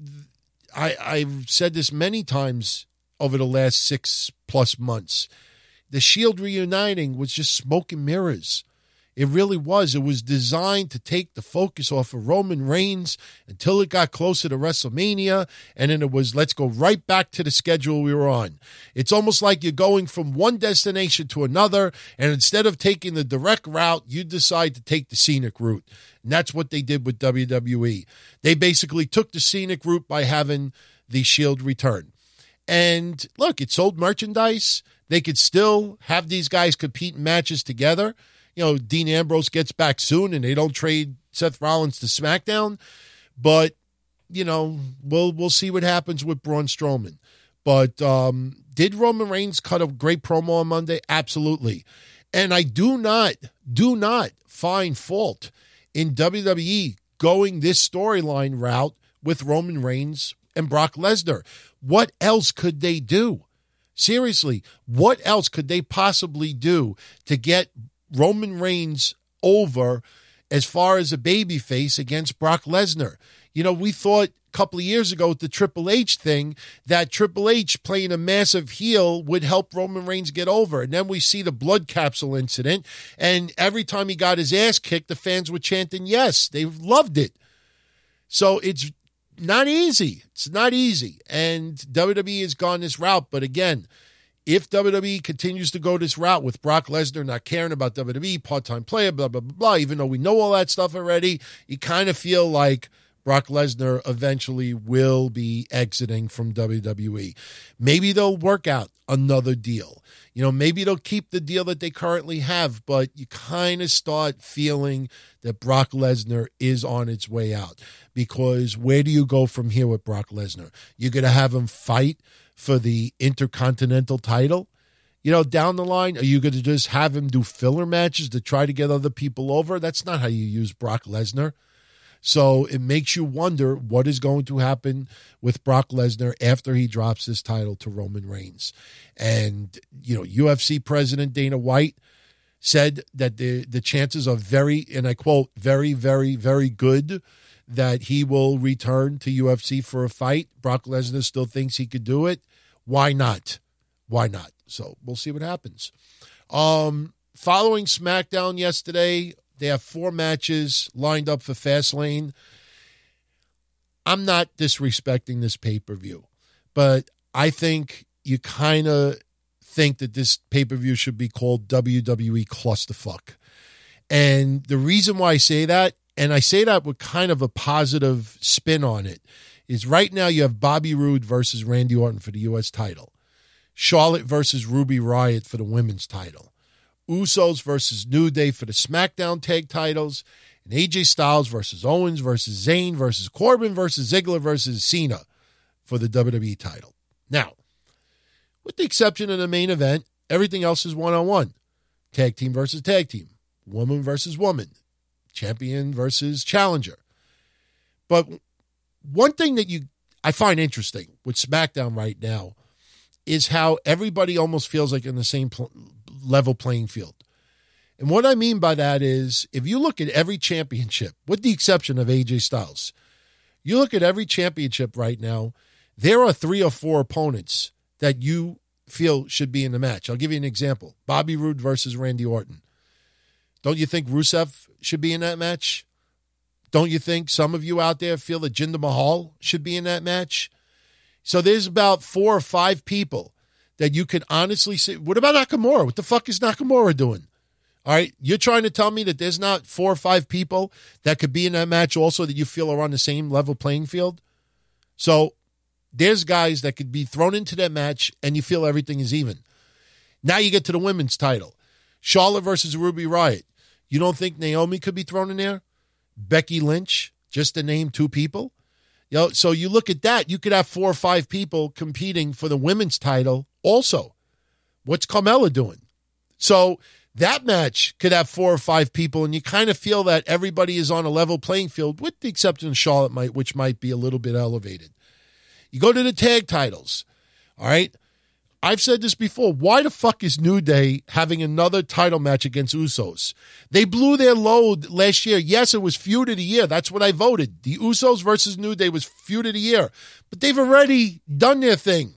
I, I've said this many times over the last six-plus months. The Shield reuniting was just smoke and mirrors. It really was. It was designed to take the focus off of Roman Reigns until it got closer to WrestleMania, and then it was, let's go right back to the schedule we were on. It's almost like you're going from one destination to another, and instead of taking the direct route, you decide to take the scenic route. And that's what they did with W W E. They basically took the scenic route by having the Shield return. And look, it sold merchandise. They could still have these guys compete in matches together. You know, Dean Ambrose gets back soon and they don't trade Seth Rollins to SmackDown. But, you know, we'll we'll see what happens with Braun Strowman. But um, did Roman Reigns cut a great promo on Monday? Absolutely. And I do not, do not find fault in W W E going this storyline route with Roman Reigns and Brock Lesnar. What else could they do? Seriously, what else could they possibly do to get Roman Reigns over as far as a babyface against Brock Lesnar? You know, we thought a couple of years ago with the Triple H thing that Triple H playing a massive heel would help Roman Reigns get over. And then we see the blood capsule incident, and every time he got his ass kicked, the fans were chanting yes. They loved it. So it's not easy. It's not easy. And W W E has gone this route. But again, if W W E continues to go this route with Brock Lesnar not caring about W W E, part-time player, blah, blah, blah, blah, even though we know all that stuff already, you kind of feel like Brock Lesnar eventually will be exiting from W W E. Maybe they'll work out another deal. You know, maybe they'll keep the deal that they currently have, but you kind of start feeling that Brock Lesnar is on its way out. Because where do you go from here with Brock Lesnar? You're going to have him fight for the Intercontinental title? You know, down the line, are you going to just have him do filler matches to try to get other people over? That's not how you use Brock Lesnar. So it makes you wonder what is going to happen with Brock Lesnar after he drops his title to Roman Reigns. And, you know, U F C President Dana White said that the, the chances are very, and I quote, very, very, very good that he will return to U F C for a fight. Brock Lesnar still thinks he could do it. Why not? Why not? So we'll see what happens. Um, following SmackDown yesterday, they have four matches lined up for Fastlane. I'm not disrespecting this pay-per-view, but I think you kind of think that this pay-per-view should be called W W E Clusterfuck. And the reason why I say that, and I say that with kind of a positive spin on it, is right now you have Bobby Roode versus Randy Orton for the U S title. Charlotte versus Ruby Riott for the women's title. Usos versus New Day for the SmackDown tag titles. And A J Styles versus Owens versus Zayn versus Corbin versus Ziggler versus Cena for the W W E title. Now, with the exception of the main event, everything else is one-on-one. Tag team versus tag team. Woman versus woman. Champion versus challenger. But one thing that you I find interesting with SmackDown right now is how everybody almost feels like in the same pl- level playing field. And what I mean by that is, if you look at every championship, with the exception of A J Styles, you look at every championship right now, there are three or four opponents that you feel should be in the match? I'll give you an example. Bobby Roode versus Randy Orton. Don't you think Rusev should be in that match? Don't you think some of you out there feel that Jinder Mahal should be in that match? So there's about four or five people that you could honestly say, what about Nakamura? What the fuck is Nakamura doing? All right, you're trying to tell me that there's not four or five people that could be in that match also that you feel are on the same level playing field? So there's guys that could be thrown into that match and you feel everything is even. Now you get to the women's title. Charlotte versus Ruby Riott. You don't think Naomi could be thrown in there? Becky Lynch, just to name two people? You know, so you look at that, you could have four or five people competing for the women's title also. What's Carmella doing? So that match could have four or five people, and you kind of feel that everybody is on a level playing field, with the exception of Charlotte, might, which might be a little bit elevated. You go to the tag titles, all right? I've said this before. Why the fuck is New Day having another title match against Usos? They blew their load last year. Yes, it was feud of the year. That's what I voted. The Usos versus New Day was feud of the year. But they've already done their thing.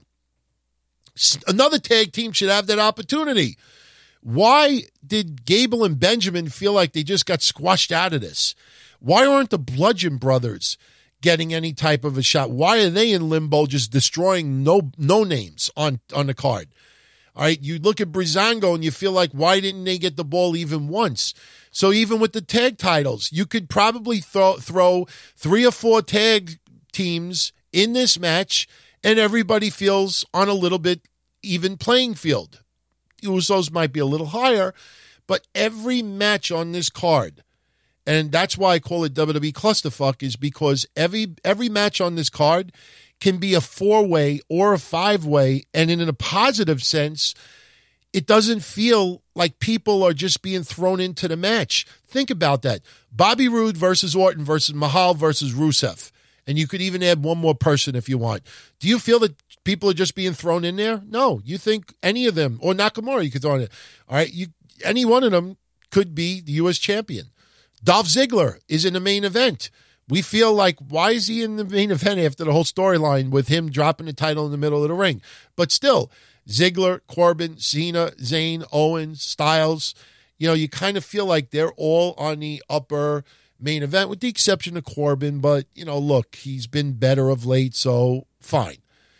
Another tag team should have that opportunity. Why did Gable and Benjamin feel like they just got squashed out of this? Why aren't the Bludgeon Brothers getting any type of a shot? Why are they in limbo just destroying no no names on, on the card? All right, you look at Breezango and you feel like, why didn't they get the ball even once? So even with the tag titles, you could probably throw, throw three or four tag teams in this match and everybody feels on a little bit even playing field. Usos might be a little higher, but every match on this card, and that's why I call it W W E Clusterfuck, is because every every match on this card can be a four-way or a five-way, and in a positive sense, it doesn't feel like people are just being thrown into the match. Think about that. Bobby Roode versus Orton versus Mahal versus Rusev. And you could even add one more person if you want. Do you feel that people are just being thrown in there? No. You think any of them, or Nakamura, you could throw in it. All right, you, any one of them could be the U S champion. Dolph Ziggler is in the main event. We feel like, why is he in the main event after the whole storyline with him dropping the title in the middle of the ring? But still, Ziggler, Corbin, Cena, Zayn, Owens, Styles, you know, you kind of feel like they're all on the upper main event, with the exception of Corbin. But, you know, look, he's been better of late, so fine.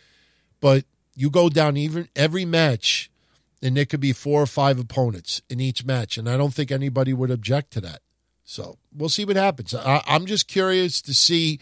But you go down even every match, and there could be four or five opponents in each match, and I don't think anybody would object to that. So we'll see what happens. I, I'm just curious to see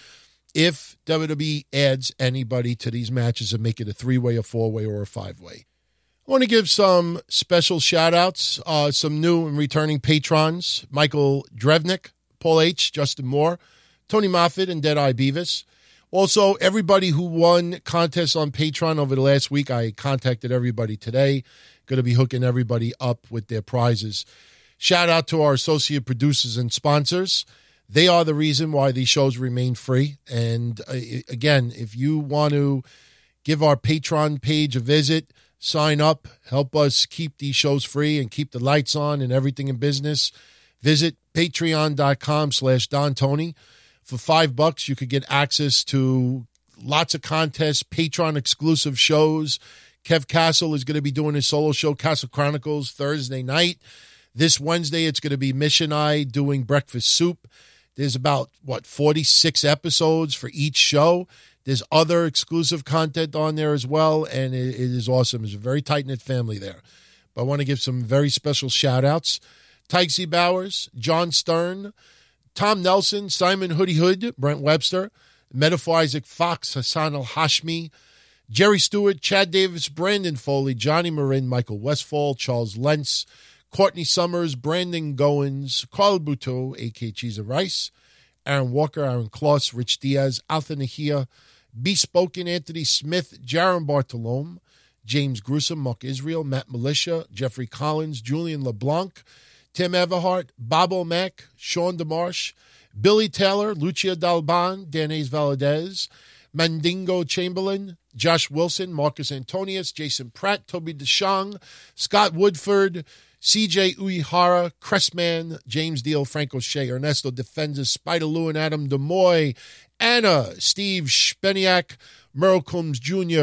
if W W E adds anybody to these matches and make it a three-way, a four-way, or a five-way. I want to give some special shout-outs, uh, some new and returning patrons: Michael Drevnick, Paul H., Justin Moore, Tony Moffitt, and Deadeye Beavis. Also, everybody who won contests on Patreon over the last week, I contacted everybody today. Going to be hooking everybody up with their prizes. Shout out to our associate producers and sponsors. They are the reason why these shows remain free. And uh, again, if you want to give our Patreon page a visit, sign up, help us keep these shows free and keep the lights on and everything in business, visit patreon.com slash Don Tony. For five bucks, you could get access to lots of contests, Patreon exclusive shows. Kev Castle is going to be doing his solo show, Castle Chronicles, Thursday night. This Wednesday, it's going to be Mish and I doing Breakfast Soup. There's about, what, forty-six episodes for each show. There's other exclusive content on there as well, and it, it is awesome. It's a very tight-knit family there. But I want to give some very special shout-outs. Tykesy Bowers, John Stern, Tom Nelson, Simon Hoodie Hood, Brent Webster, Metaphor Isaac Fox, Hassan Al-Hashmi, Jerry Stewart, Chad Davis, Brandon Foley, Johnny Marin, Michael Westfall, Charles Lentz, Courtney Summers, Brandon Goins, Carl Buteau, a k a. Cheese of Rice, Aaron Walker, Aaron Kloss, Rich Diaz, Alpha Nahia, Bespoken, Anthony Smith, Jaron Bartolome, James Gruesome, Mark Israel, Matt Militia, Jeffrey Collins, Julian LeBlanc, Tim Everhart, Bob O'Mac, Sean DeMarsh, Billy Taylor, Lucia Dalban, Danez Valadez, Mandingo Chamberlain, Josh Wilson, Marcus Antonius, Jason Pratt, Toby DeShong, Scott Woodford, C J Uehara, Cressman, James Deal, Frank O'Shea, Ernesto Defenza, Spider Lewin, Adam DeMoy, Anna, Steve Speniak, Merle Combs Junior,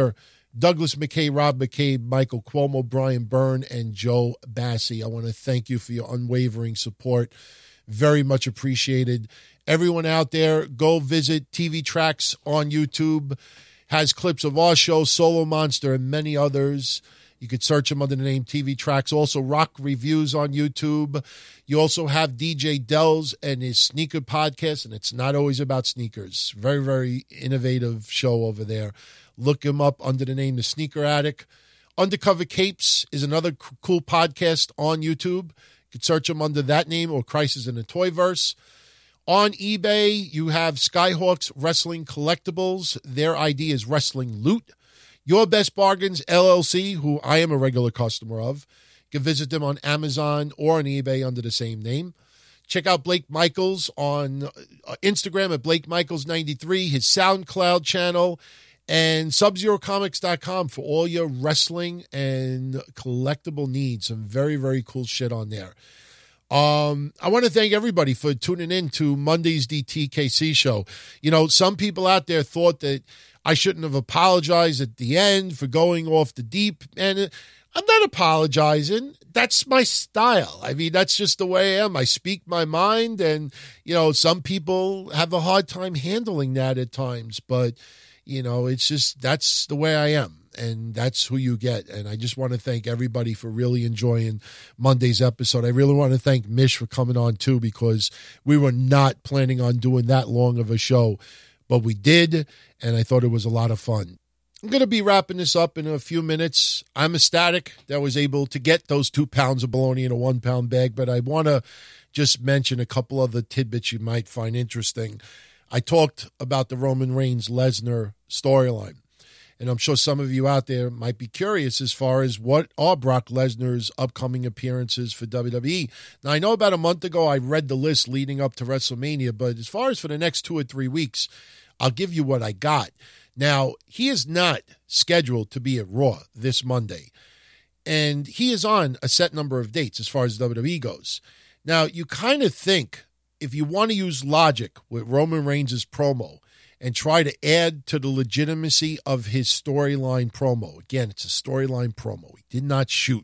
Douglas McKay, Rob McCabe, Michael Cuomo, Brian Byrne, and Joe Bassi. I want to thank you for your unwavering support. Very much appreciated. Everyone out there, go visit T V Tracks on YouTube. Has clips of our show, Solo Monster, and many others. You could search them under the name T V Tracks. Also, Rock Reviews on YouTube. You also have D J Dells and his sneaker podcast, and it's not always about sneakers. Very, very innovative show over there. Look him up under the name The Sneaker Addict. Undercover Capes is another c- cool podcast on YouTube. You could search them under that name or Crisis in the Toyverse. On eBay, you have Skyhawks Wrestling Collectibles. Their I D is Wrestling Loot. Your Best Bargains, L L C, who I am a regular customer of. You can visit them on Amazon or on eBay under the same name. Check out Blake Michaels on Instagram at Blake Michaels ninety-three, his SoundCloud channel, and Sub Zero Comics dot com for all your wrestling and collectible needs. Some very, very cool shit on there. Um, I want to thank everybody for tuning in to Monday's D T K C show. You know, some people out there thought that I shouldn't have apologized at the end for going off the deep, and I'm not apologizing. That's my style. I mean, that's just the way I am. I speak my mind, and, you know, some people have a hard time handling that at times, but, you know, it's just, that's the way I am. And that's who you get. And I just want to thank everybody for really enjoying Monday's episode. I really want to thank Mish for coming on too, because we were not planning on doing that long of a show, but we did, and I thought it was a lot of fun. I'm going to be wrapping this up in a few minutes. I'm ecstatic that I was able to get those two pounds of bologna in a one-pound bag, but I want to just mention a couple other tidbits you might find interesting. I talked about the Roman Reigns-Lesnar storyline. And I'm sure some of you out there might be curious as far as what are Brock Lesnar's upcoming appearances for W W E. Now, I know about a month ago I read the list leading up to WrestleMania, but as far as for the next two or three weeks, I'll give you what I got. Now, he is not scheduled to be at Raw this Monday, and he is on a set number of dates as far as W W E goes. Now, you kind of think, if you want to use logic with Roman Reigns' promo, and try to add to the legitimacy of his storyline promo. Again, it's a storyline promo. He did not shoot.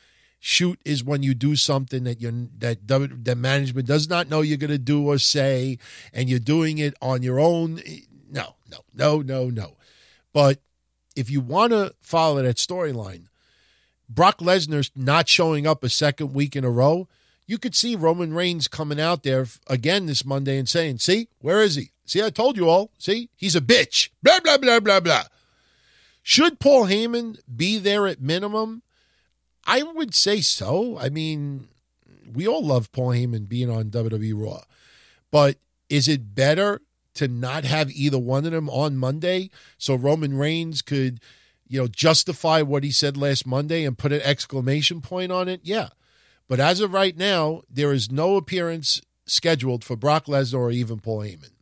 Shoot is when you do something that you that that management does not know you're going to do or say, and you're doing it on your own. No, no, no, no, no. But if you want to follow that storyline, Brock Lesnar's not showing up a second week in a row, you could see Roman Reigns coming out there again this Monday and saying, see, where is he? See, I told you all. See, he's a bitch. Blah, blah, blah, blah, blah. Should Paul Heyman be there at minimum? I would say so. I mean, we all love Paul Heyman being on W W E Raw. But is it better to not have either one of them on Monday so Roman Reigns could, you know, justify what he said last Monday and put an exclamation point on it? Yeah. But as of right now, there is no appearance scheduled for Brock Lesnar or even Paul Heyman.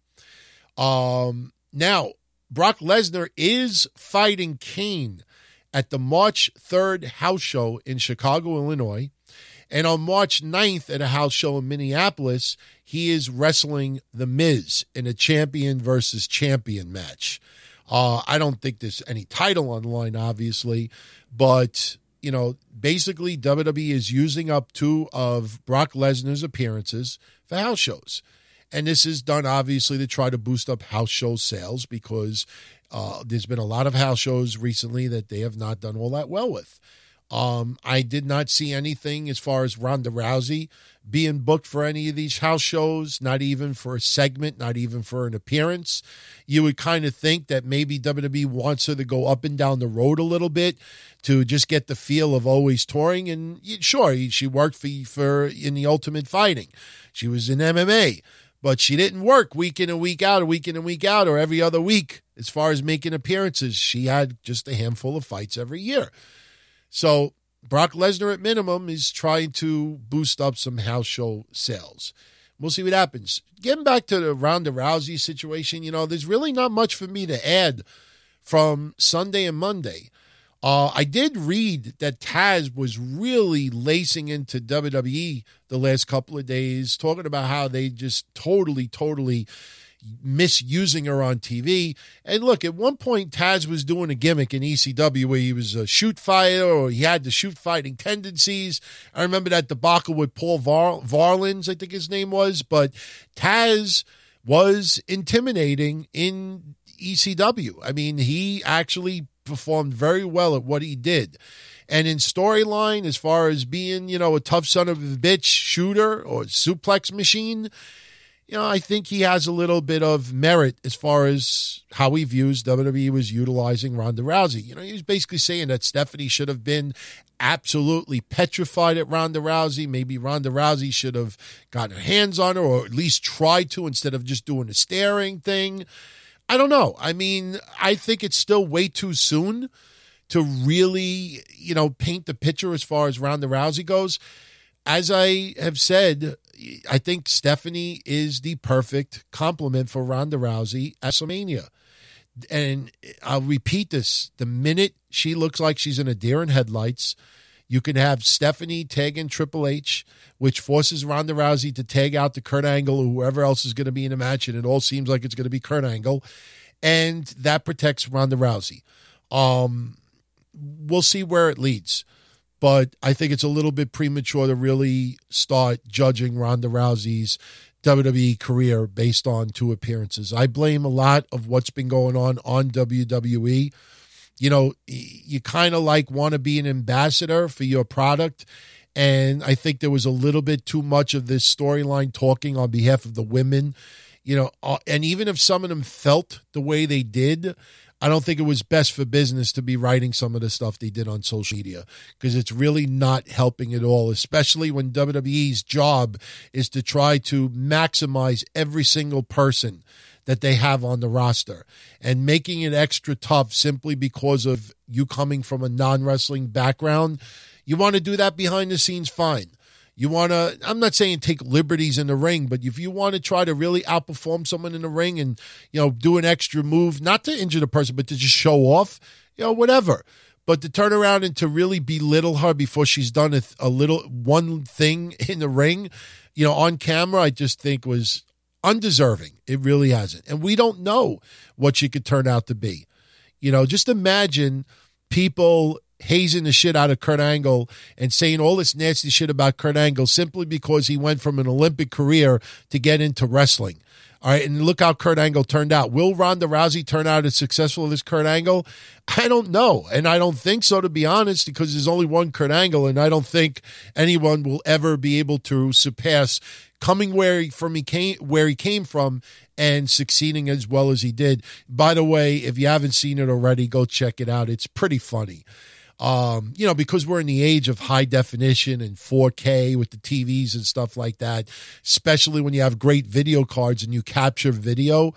Um, now, Brock Lesnar is fighting Kane at the March third house show in Chicago, Illinois. And on March ninth at a house show in Minneapolis, he is wrestling The Miz in a champion versus champion match. Uh, I don't think there's any title on the line, obviously, but, you know, basically W W E is using up two of Brock Lesnar's appearances for house shows. And this is done, obviously, to try to boost up house show sales because uh, there's been a lot of house shows recently that they have not done all that well with. Um, I did not see anything as far as Ronda Rousey being booked for any of these house shows, not even for a segment, not even for an appearance. You would kind of think that maybe W W E wants her to go up and down the road a little bit to just get the feel of always touring. And sure, she worked for, for in the Ultimate Fighting. She was in M M A. But she didn't work week in and week out, or week in and week out, or every other week as far as making appearances. She had just a handful of fights every year. So Brock Lesnar at minimum is trying to boost up some house show sales. We'll see what happens. Getting back to the Ronda Rousey situation, you know, there's really not much for me to add from Sunday and Monday. Uh, I did read that Taz was really lacing into W W E the last couple of days, talking about how they just totally, totally, misusing her on T V. And look, at one point, Taz was doing a gimmick in E C W where he was a shoot fighter or he had the shoot fighting tendencies. I remember that debacle with Paul Var- Varlins, I think his name was. But Taz was intimidating in E C W. I mean, he actually performed very well at what he did. And in storyline, as far as being, you know, a tough son of a bitch shooter or suplex machine, you know, I think he has a little bit of merit as far as how he views W W E was utilizing Ronda Rousey. You know, he was basically saying that Stephanie should have been absolutely petrified at Ronda Rousey. Maybe Ronda Rousey should have gotten her hands on her or at least tried to instead of just doing a staring thing. I don't know. I mean, I think it's still way too soon to really, you know, paint the picture as far as Ronda Rousey goes. As I have said, I think Stephanie is the perfect complement for Ronda Rousey at WrestleMania. And I'll repeat this. The minute she looks like she's in a deer in headlights, you can have Stephanie tag in Triple H, which forces Ronda Rousey to tag out to Kurt Angle or whoever else is going to be in the match, and it all seems like it's going to be Kurt Angle. And that protects Ronda Rousey. Um, we'll see where it leads. But I think it's a little bit premature to really start judging Ronda Rousey's W W E career based on two appearances. I blame a lot of what's been going on on W W E. You know, you kind of like want to be an ambassador for your product. And I think there was a little bit too much of this storyline talking on behalf of the women. You know, uh, and even if some of them felt the way they did, I don't think it was best for business to be writing some of the stuff they did on social media because it's really not helping at all, especially when W W E's job is to try to maximize every single person that they have on the roster and making it extra tough simply because of you coming from a non-wrestling background. You want to do that behind the scenes, fine. You want to, I'm not saying take liberties in the ring, but if you want to try to really outperform someone in the ring and, you know, do an extra move, not to injure the person, but to just show off, you know, whatever. But to turn around and to really belittle her before she's done a, a little, one thing in the ring, you know, on camera, I just think was undeserving. It really hasn't. And we don't know what she could turn out to be. You know, just imagine people hazing the shit out of Kurt Angle and saying all this nasty shit about Kurt Angle simply because he went from an Olympic career to get into wrestling. All right, and look how Kurt Angle turned out. Will Ronda Rousey turn out as successful as Kurt Angle? I don't know, and I don't think so, to be honest, because there's only one Kurt Angle, and I don't think anyone will ever be able to surpass coming where he, from he came, where he came from and succeeding as well as he did. By the way, if you haven't seen it already, go check it out. It's pretty funny. Um, you know, because we're in the age of high definition and four K with the T Vs and stuff like that, especially when you have great video cards and you capture video.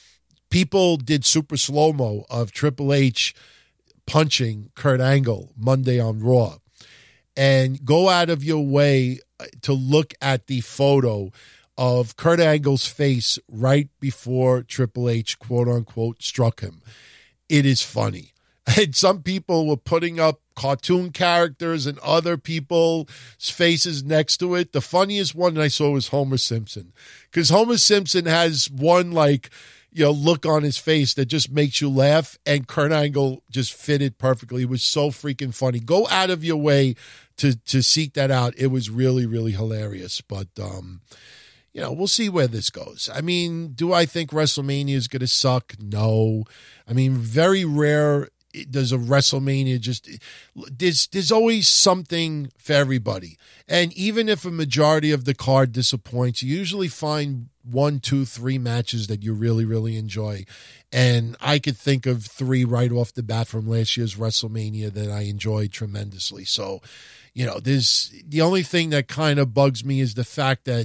People did super slow-mo of Triple H punching Kurt Angle Monday on Raw. And go out of your way to look at the photo of Kurt Angle's face right before Triple H, quote-unquote, struck him. It is funny. And some people were putting up cartoon characters and other people's faces next to it. The funniest one I saw was Homer Simpson. Because Homer Simpson has one, like, you know, look on his face that just makes you laugh. And Kurt Angle just fitted perfectly. It was so freaking funny. Go out of your way to, to seek that out. It was really, really hilarious. But, um, you know, we'll see where this goes. I mean, do I think WrestleMania is going to suck? No. I mean, very rare does a WrestleMania just there's there's always something for everybody. And even if a majority of the card disappoints, you usually find one, two, three matches that you really, really enjoy. And I could think of three right off the bat from last year's WrestleMania that I enjoyed tremendously. So, you know, there's the only thing that kind of bugs me is the fact that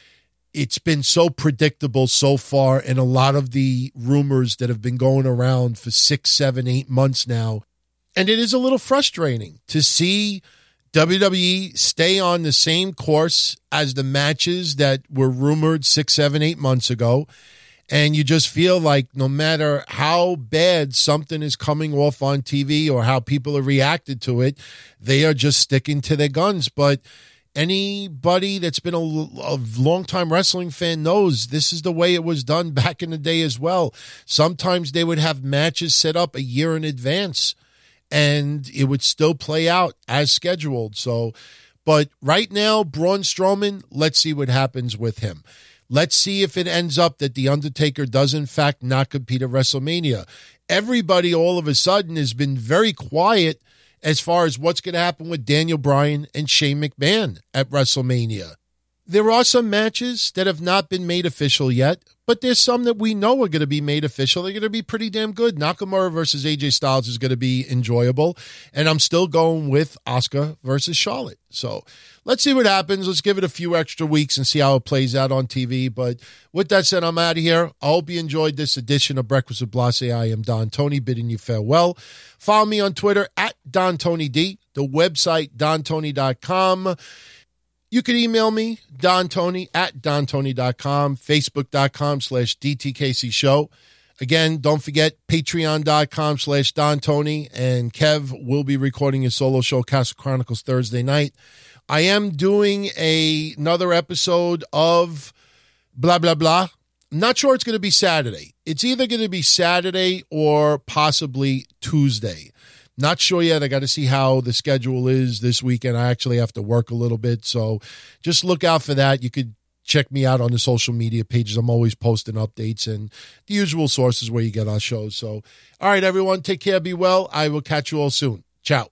it's been so predictable so far, and a lot of the rumors that have been going around for six, seven, eight months now. And it is a little frustrating to see W W E stay on the same course as the matches that were rumored six, seven, eight months ago. And you just feel like no matter how bad something is coming off on T V or how people are reacted to it, they are just sticking to their guns. But Anybody that's been a, a long-time wrestling fan knows this is the way it was done back in the day as well. Sometimes they would have matches set up a year in advance, and it would still play out as scheduled. So, but right now, Braun Strowman, let's see what happens with him. Let's see if it ends up that The Undertaker does, in fact, not compete at WrestleMania. Everybody all of a sudden has been very quiet as far as what's going to happen with Daniel Bryan and Shane McMahon at WrestleMania. There are some matches that have not been made official yet, but there's some that we know are going to be made official. They're going to be pretty damn good. Nakamura versus A J Styles is going to be enjoyable, and I'm still going with Asuka versus Charlotte. So let's see what happens. Let's give it a few extra weeks and see how it plays out on T V. But with that said, I'm out of here. I hope you enjoyed this edition of Breakfast with Blase. I am Don Tony, bidding you farewell. Follow me on Twitter at Don Tony D, the website don tony dot com. You can email me, dontony at don tony dot com, facebook.com slash DTKC show. Again, don't forget patreon.com slash Don Tony, and Kev will be recording his solo show, Castle Chronicles, Thursday night. I am doing a, another episode of blah, blah, blah. I'm not sure it's going to be Saturday. It's either going to be Saturday or possibly Tuesday. Not sure yet. I got to see how the schedule is this weekend. I actually have to work a little bit, so just look out for that. You could check me out on the social media pages. I'm always posting updates and the usual sources where you get our shows. So, all right, everyone, take care, be well. I will catch you all soon. Ciao.